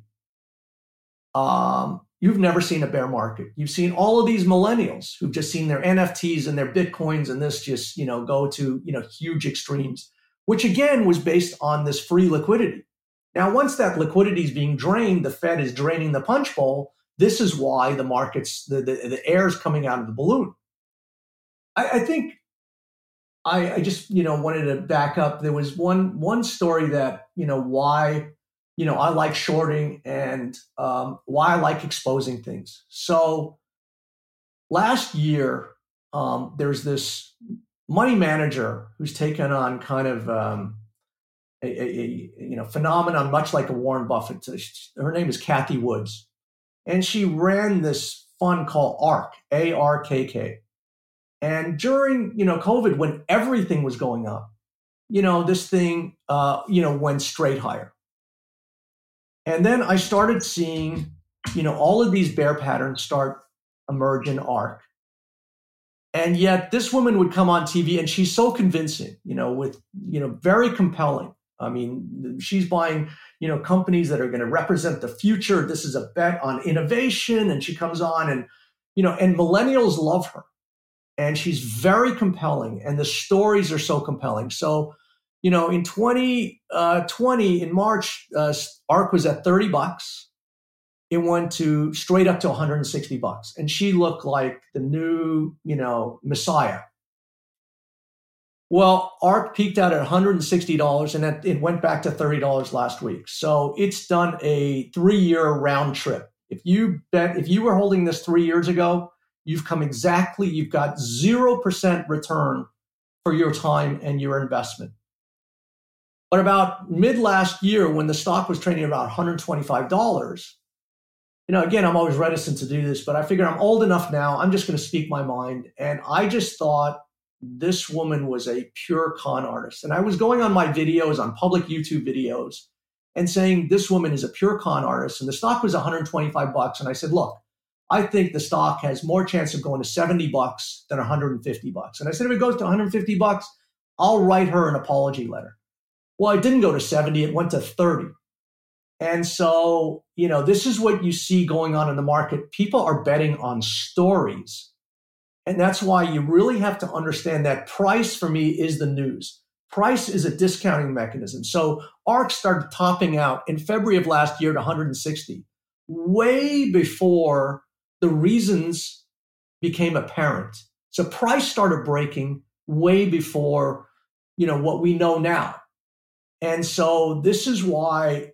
You've never seen a bear market. You've seen all of these millennials who've just seen their NFTs and their Bitcoins and this just, go to, huge extremes, which again was based on this free liquidity. Now, once that liquidity is being drained, the Fed is draining the punch bowl. This is why the markets, the air is coming out of the balloon. I think I just, wanted to back up. There was one story that, why, I like shorting and why I like exposing things. So last year, there's this money manager who's taken on kind of a phenomenon, much like a Warren Buffett. Her name is Kathy Woods. And she ran this fund called ARK, ARKK. And during, COVID, when everything was going up, this thing, went straight higher. And then I started seeing, all of these bear patterns start emerge in ARK. And yet this woman would come on TV and she's so convincing, with, very compelling. I mean, she's buying, companies that are going to represent the future. This is a bet on innovation. And she comes on and, and millennials love her. And she's very compelling. And the stories are so compelling. So, in 2020, in March, ARK was at $30. It went straight up to $160. And she looked like the new, messiah. Well, ARK peaked out at $160 and it went back to $30 last week. So it's done a 3-year round trip. If you were holding this 3 years ago, you've got 0% return for your time and your investment. But about mid last year, when the stock was trading about $125, again, I'm always reticent to do this, but I figured I'm old enough now. I'm just going to speak my mind. And I just thought this woman was a pure con artist. And I was going on my videos, on public YouTube videos, and saying this woman is a pure con artist. And the stock was $125. And I said, look, I think the stock has more chance of going to $70 than $150. And I said, if it goes to $150, I'll write her an apology letter. Well, it didn't go to 70, it went to 30. And so, this is what you see going on in the market. People are betting on stories. And that's why you really have to understand that price for me is the news. Price is a discounting mechanism. So ARK started topping out in February of last year to 160, way before the reasons became apparent. So price started breaking way before, what we know now. And so this is why,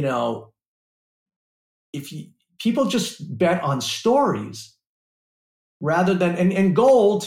if people just bet on stories rather than, and gold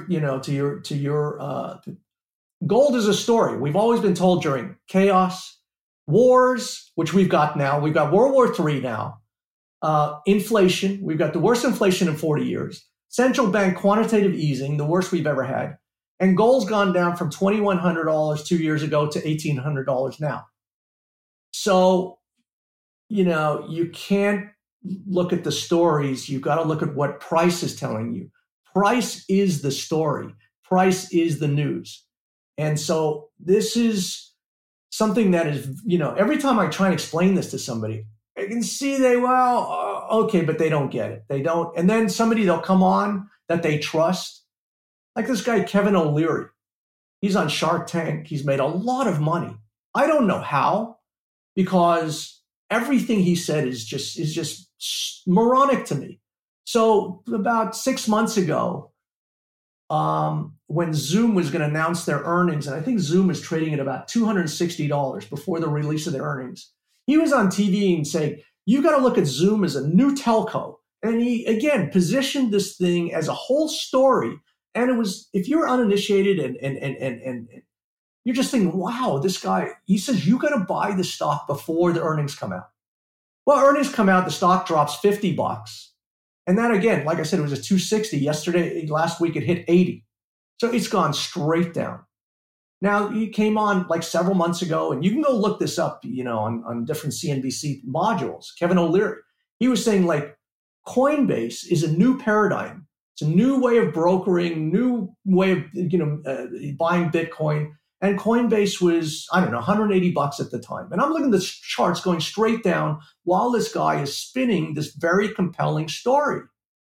gold is a story. We've always been told during chaos, wars, which we've got now. We've got World War III now. Inflation, we've got the worst inflation in 40 years. Central bank quantitative easing, the worst we've ever had. And gold's gone down from $2,100 2 years ago to $1,800 now. So you can't look at the stories. You got to look at what price is telling you. Price is the story. Price is the news. And so this is something that is, every time I try and explain this to somebody, I can see okay, but they don't get it. They don't. And then they'll come on that they trust. Like this guy, Kevin O'Leary. He's on Shark Tank. He's made a lot of money. I don't know how, because everything he said is just moronic to me. So about 6 months ago, when Zoom was going to announce their earnings, and I think Zoom is trading at about $260 before the release of their earnings, he was on TV and saying, you got to look at Zoom as a new telco. And he, again, positioned this thing as a whole story. And it was, if you're uninitiated and you're just thinking, wow, this guy, he says, you got to buy the stock before the earnings come out. Well, earnings come out, the stock drops $50. And then again, like I said, it was a 260 last week it hit 80. So it's gone straight down. Now, he came on like several months ago, and you can go look this up, on different CNBC modules. Kevin O'Leary, he was saying like Coinbase is a new paradigm. It's a new way of brokering, new way of, buying Bitcoin. And Coinbase was, I don't know, $180 at the time. And I'm looking at the charts going straight down while this guy is spinning this very compelling story.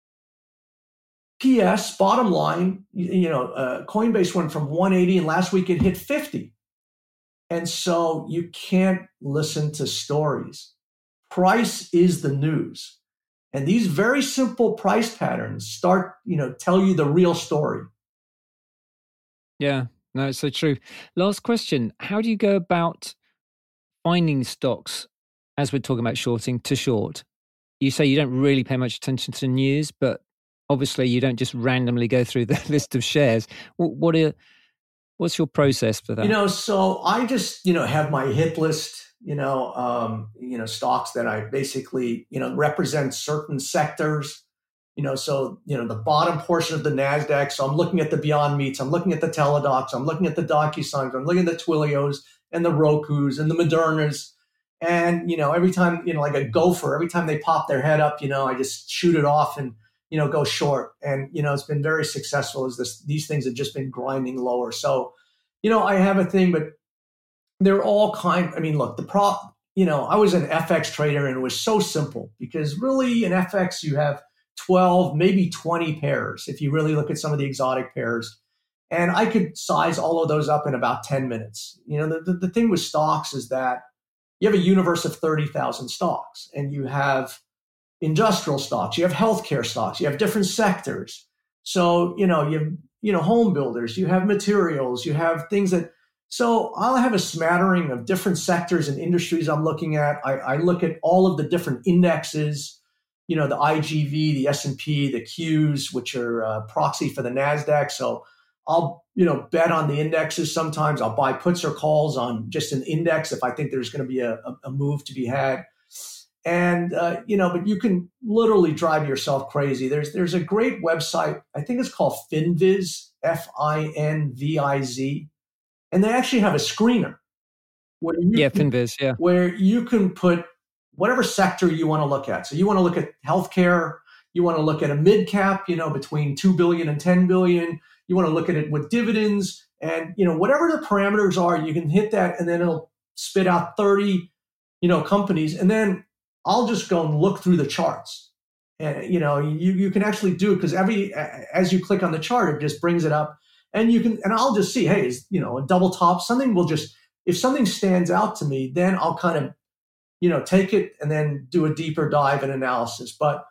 P.S. Bottom line, Coinbase went from 180 and last week it hit 50. And so you can't listen to stories. Price is the news. And these very simple price patterns start, tell you the real story. Yeah, no, it's so true. Last question. How do you go about finding stocks, as we're talking about shorting, to short? You say you don't really pay much attention to the news, but obviously you don't just randomly go through the list of shares. What's your process for that? So I just, have my hit list, stocks that I basically, represent certain sectors, the bottom portion of the NASDAQ. So I'm looking at the Beyond Meats, I'm looking at the Teladocs, I'm looking at the DocuSigns, I'm looking at the Twilios and the Rokus and the Modernas. And, every time, like a gopher, every time they pop their head up, I just shoot it off and, go short. And, it's been very successful as these things have just been grinding lower. So, I have a thing, but they're all look, I was an FX trader and it was so simple because really in FX, you have 12, maybe 20 pairs. If you really look at some of the exotic pairs, and I could size all of those up in about 10 minutes. The thing with stocks is that you have a universe of 30,000 stocks and you have industrial stocks, you have healthcare stocks, you have different sectors. So, you have, home builders, you have materials, you have things so I'll have a smattering of different sectors and industries I'm looking at. I look at all of the different indexes, the IGV, the S&P, the Qs, which are proxy for the NASDAQ. So I'll, bet on the indexes. Sometimes I'll buy puts or calls on just an index if I think there's going to be a move to be had. And, but you can literally drive yourself crazy. There's a great website. I think it's called Finviz, Finviz. And they actually have a screener. Finviz, yeah. Where you can put whatever sector you want to look at. So you want to look at healthcare. You want to look at a mid cap, between 2 billion and 10 billion. You want to look at it with dividends. And, whatever the parameters are, you can hit that and then it'll spit out 30, companies. And then I'll just go and look through the charts. And, you can actually do it because as you click on the chart, it just brings it up. And and I'll just see, hey, a double top, something will just, if something stands out to me, then I'll kind of, take it and then do a deeper dive and analysis. But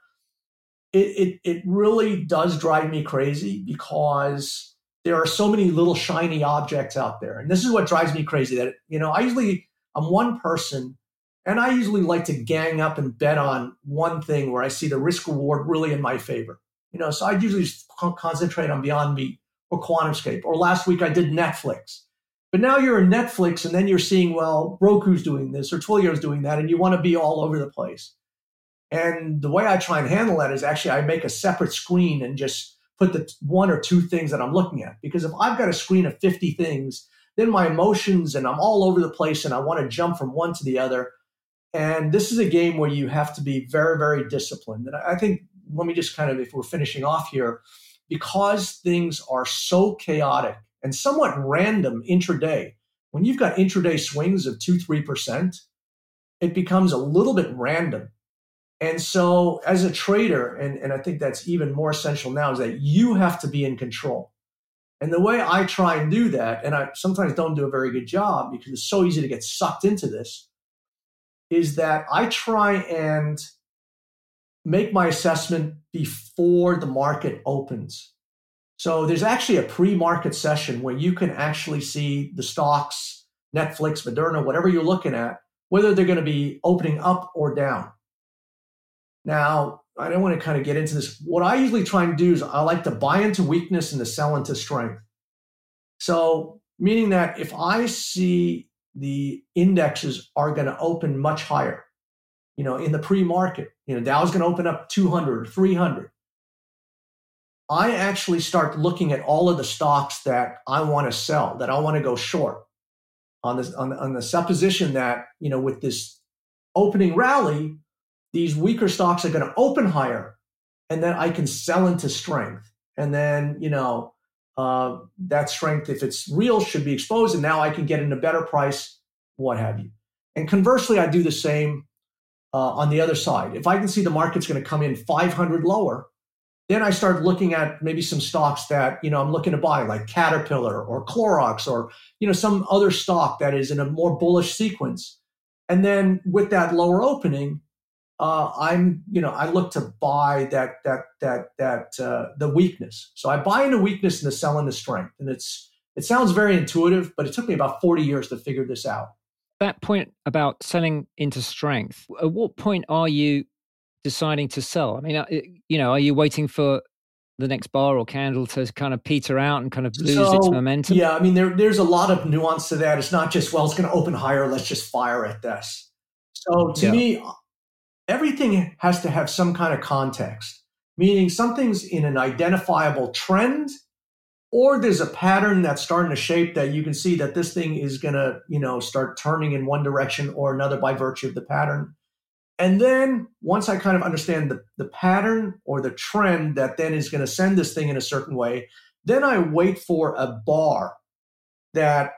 it really does drive me crazy because there are so many little shiny objects out there. And this is what drives me crazy that, I'm one person and I usually like to gang up and bet on one thing where I see the risk reward really in my favor. So I usually concentrate on Beyond Meat or QuantumScape, or last week I did Netflix. But now you're in Netflix and then you're seeing, well, Roku's doing this or Twilio's doing that, and you want to be all over the place. And the way I try and handle that is actually I make a separate screen and just put the one or two things that I'm looking at. Because if I've got a screen of 50 things, then my emotions and I'm all over the place and I want to jump from one to the other. And this is a game where you have to be very, very disciplined. And I think, let me just kind of, if we're finishing off here, because things are so chaotic and somewhat random intraday, when you've got intraday swings of 2-3%, it becomes a little bit random. And so as a trader, and I think that's even more essential now, is that you have to be in control. And the way I try and do that, and I sometimes don't do a very good job because it's so easy to get sucked into this, is that I try and make my assessment before the market opens. So there's actually a pre-market session where you can actually see the stocks, Netflix, Moderna, whatever you're looking at, whether they're going to be opening up or down. Now, I don't want to kind of get into this. What I usually try and do is I like to buy into weakness and to sell into strength. So meaning that if I see the indexes are going to open much higher, in the pre-market, Dow's going to open up 200 or 300. I actually start looking at all of the stocks that I want to sell, that I want to go short on the supposition that, with this opening rally, these weaker stocks are going to open higher, and then I can sell into strength. And then, that strength, if it's real, should be exposed, and now I can get in a better price, what have you. And conversely, I do the same on the other side. If I can see the market's going to come in 500 lower, then I start looking at maybe some stocks that, I'm looking to buy, like Caterpillar or Clorox or, some other stock that is in a more bullish sequence. And then with that lower opening, I look to buy the weakness. So I buy into weakness and to sell into strength. And it sounds very intuitive, but it took me about 40 years to figure this out. That point about selling into strength, at what point are you deciding to sell? I mean, are you waiting for the next bar or candle to kind of peter out and kind of lose its momentum? Yeah, I mean, there's a lot of nuance to that. It's not just, well, it's going to open higher, let's just fire at this. So to me, everything has to have some kind of context, meaning something's in an identifiable trend, or there's a pattern that's starting to shape that you can see that this thing is going to, start turning in one direction or another by virtue of the pattern. And then once I kind of understand the pattern or the trend that then is going to send this thing in a certain way, then I wait for a bar and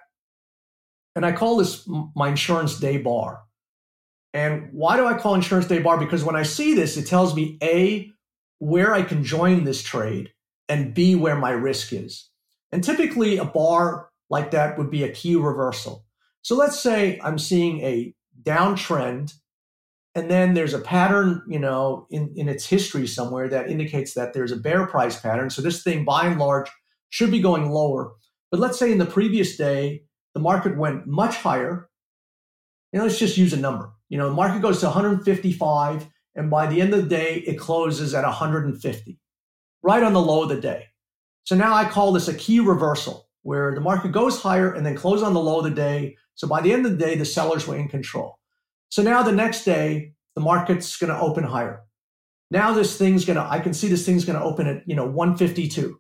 I call this my insurance day bar. And why do I call insurance day bar? Because when I see this, it tells me A, where I can join this trade, and B, where my risk is. And typically a bar like that would be a key reversal. So let's say I'm seeing a downtrend, and then there's a pattern, in its history somewhere that indicates that there's a bear price pattern. So this thing, by and large, should be going lower. But let's say in the previous day, the market went much higher. Let's just use a number. The market goes to 155, and by the end of the day, it closes at 150, right on the low of the day. So now I call this a key reversal, where the market goes higher and then close on the low of the day. So by the end of the day, the sellers were in control. So now the next day, the market's going to open higher. Now I can see this thing's going to open at, 152.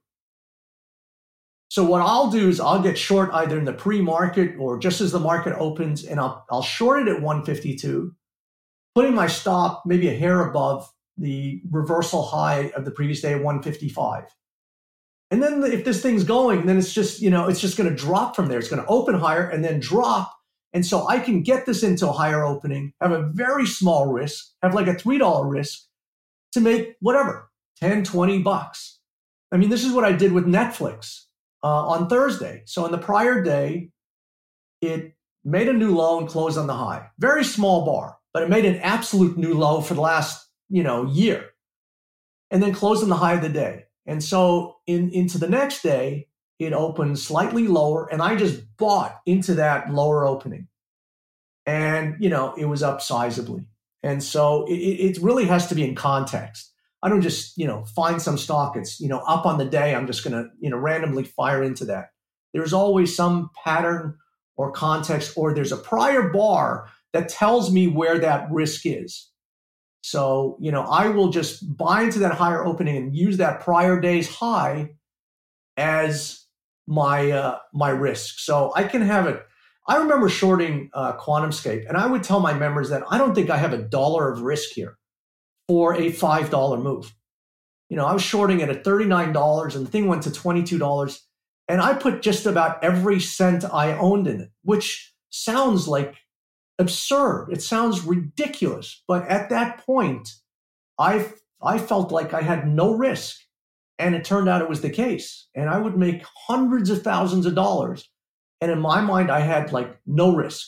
So what I'll do is I'll get short either in the pre-market or just as the market opens, and I'll short it at 152, putting my stop maybe a hair above the reversal high of the previous day at 155. And then if this thing's going, then it's just going to drop from there. It's going to open higher and then drop. And so I can get this into a higher opening, have a very small risk, have like a $3 risk to make whatever, 10, 20 bucks. I mean, this is what I did with Netflix on Thursday. So in the prior day, it made a new low and closed on the high. Very small bar, but it made an absolute new low for the last, year, and then closed on the high of the day. And so into the next day, it opened slightly lower, and I just bought into that lower opening. And, it was up sizably. And so it really has to be in context. I don't just, find some stock it's, up on the day. I'm just going to, randomly fire into that. There's always some pattern or context, or there's a prior bar that tells me where that risk is. So, I will just buy into that higher opening and use that prior day's high as my risk. So I I remember shorting QuantumScape, and I would tell my members that I don't think I have $1 of risk here for a $5 move. I was shorting it at $39 and the thing went to $22. And I put just about every cent I owned in it, which sounds like absurd. It sounds ridiculous. But at that point, I felt like I had no risk. And it turned out it was the case. And I would make hundreds of thousands of dollars. And in my mind, I had like no risk.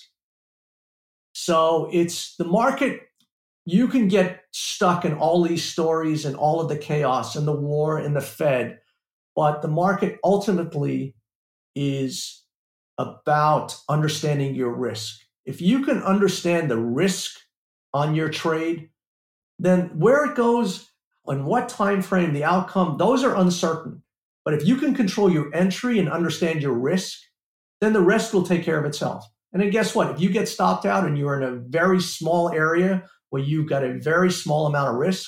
So it's the market. You can get stuck in all these stories and all of the chaos and the war and the Fed, but the market ultimately is about understanding your risk. If you can understand the risk on your trade, then where it goes, on what time frame, the outcome, those are uncertain. But if you can control your entry and understand your risk, then the rest will take care of itself. And then guess what? If you get stopped out and you're in a very small area where you've got a very small amount of risk,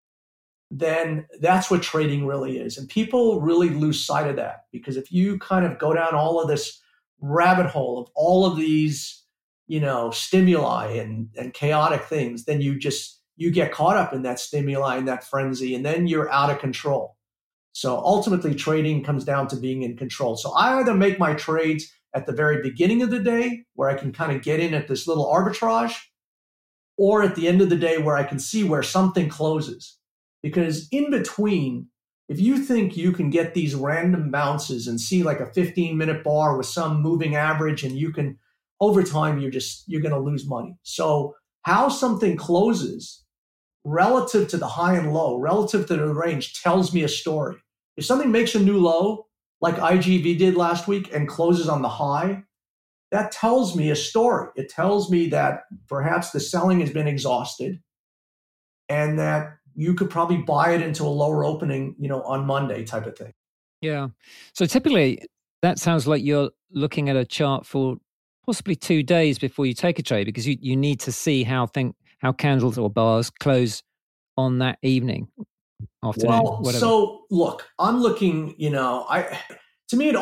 then that's what trading really is. And people really lose sight of that, because if you kind of go down all of this rabbit hole of all of these, stimuli and chaotic things, then you get caught up in that stimuli and that frenzy, and then you're out of control. So ultimately, trading comes down to being in control. So I either make my trades at the very beginning of the day, where I can kind of get in at this little arbitrage, or at the end of the day where I can see where something closes. Because in between, if you think you can get these random bounces and see like a 15-minute bar with some moving average, and you can, over time, you're going to lose money. So how something closes relative to the high and low, relative to the range, tells me a story. If something makes a new low, like IGV did last week, and closes on the high, that tells me a story. It tells me that perhaps the selling has been exhausted and that you could probably buy it into a lower opening, on Monday type of thing. Yeah. So typically that sounds like you're looking at a chart for possibly 2 days before you take a trade, because you need to see how candles or bars close on that evening, afternoon, whatever. So look, I'm looking, to me,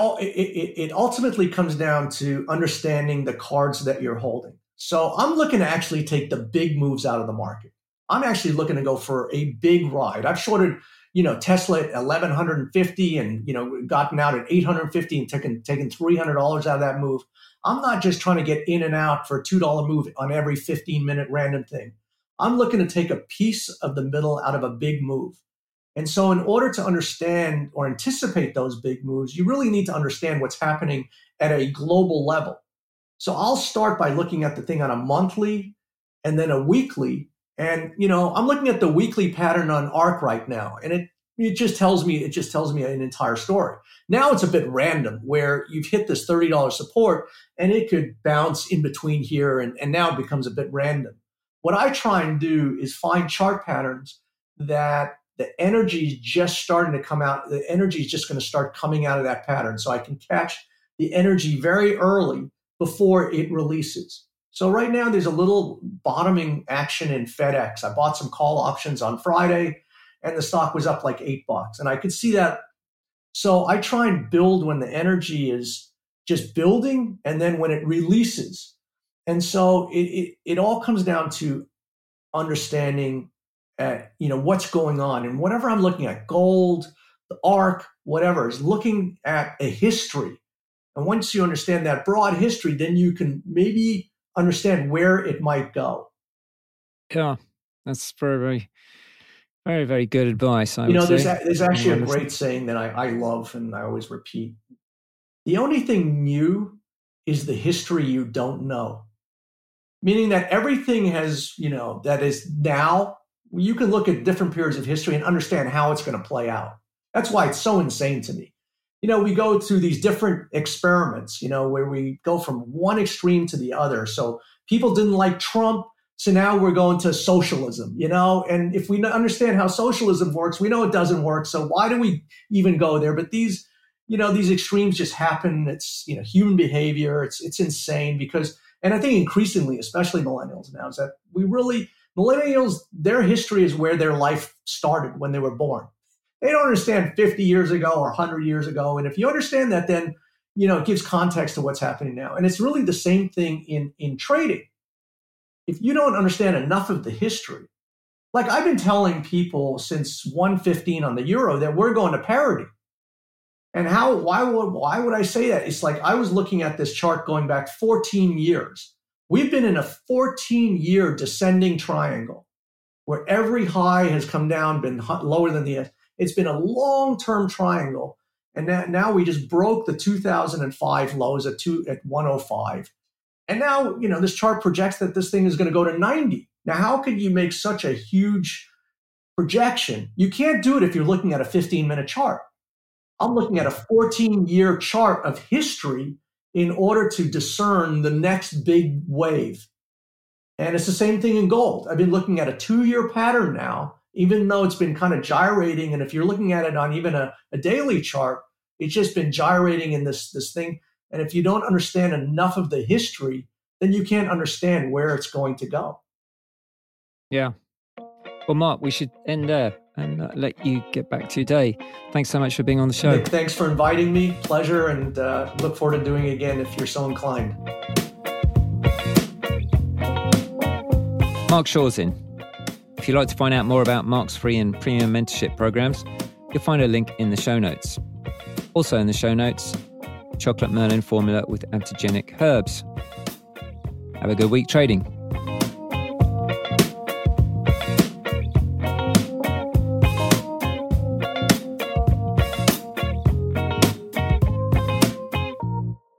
it ultimately comes down to understanding the cards that you're holding. So I'm looking to actually take the big moves out of the market. I'm actually looking to go for a big ride. I've shorted, Tesla at 1,150 and, gotten out at 850 and taken $300 out of that move. I'm not just trying to get in and out for a $2 move on every 15-minute random thing. I'm looking to take a piece of the middle out of a big move. And so in order to understand or anticipate those big moves, you really need to understand what's happening at a global level. So I'll start by looking at the thing on a monthly and then a weekly. And, I'm looking at the weekly pattern on ARK right now. And it just tells me an entire story. Now it's a bit random, where you've hit this $30 support and it could bounce in between here. And now it becomes a bit random. What I try and do is find chart patterns that the energy is just starting to come out. The energy is just going to start coming out of that pattern. So I can catch the energy very early before it releases. So right now there's a little bottoming action in FedEx. I bought some call options on Friday and the stock was up like $8. And I could see that. So I try and build when the energy is just building and then when it releases. And so it all comes down to understanding what's going on. And whatever I'm looking at, gold, the ARK, whatever, is looking at a history. And once you understand that broad history, then you can maybe understand where it might go. Yeah, that's very, very, very, very good advice. There's actually a great saying that I love and I always repeat. The only thing new is the history you don't know. Meaning that everything has, that is now, you can look at different periods of history and understand how it's going to play out. That's why it's so insane to me. We go through these different experiments, where we go from one extreme to the other. So people didn't like Trump, so now we're going to socialism, and if we understand how socialism works, we know it doesn't work. So why do we even go there? But these extremes just happen. It's, human behavior. It's insane because, and I think increasingly, especially millennials now, is that millennials, their history is where their life started when they were born. They don't understand 50 years ago or 100 years ago. And if you understand that, then it gives context to what's happening now. And it's really the same thing in trading. If you don't understand enough of the history, like I've been telling people since 115 on the euro that we're going to parity. And why would I say that? It's like I was looking at this chart going back 14 years. We've been in a 14-year descending triangle where every high has come down, been lower than the, it's been a long-term triangle. And now we just broke the 2005 lows at 105. And now, this chart projects that this thing is going to go to 90. Now, how could you make such a huge projection? You can't do it if you're looking at a 15-minute chart. I'm looking at a 14-year chart of history in order to discern the next big wave. And it's the same thing in gold. I've been looking at a 2-year pattern now, even though it's been kind of gyrating. And if you're looking at it on even a daily chart, it's just been gyrating in this thing. And if you don't understand enough of the history, then you can't understand where it's going to go. Yeah. Well, Mark, we should end there and let you get back to your day. Thanks so much for being on the show. Nick, thanks for inviting me. Pleasure, and look forward to doing it again if you're so inclined. Mark Schaurzin. If you'd like to find out more about Mark's free and premium mentorship programs, you'll find a link in the show notes. Also in the show notes, chocolate Merlin formula with adaptogenic herbs. Have a good week trading.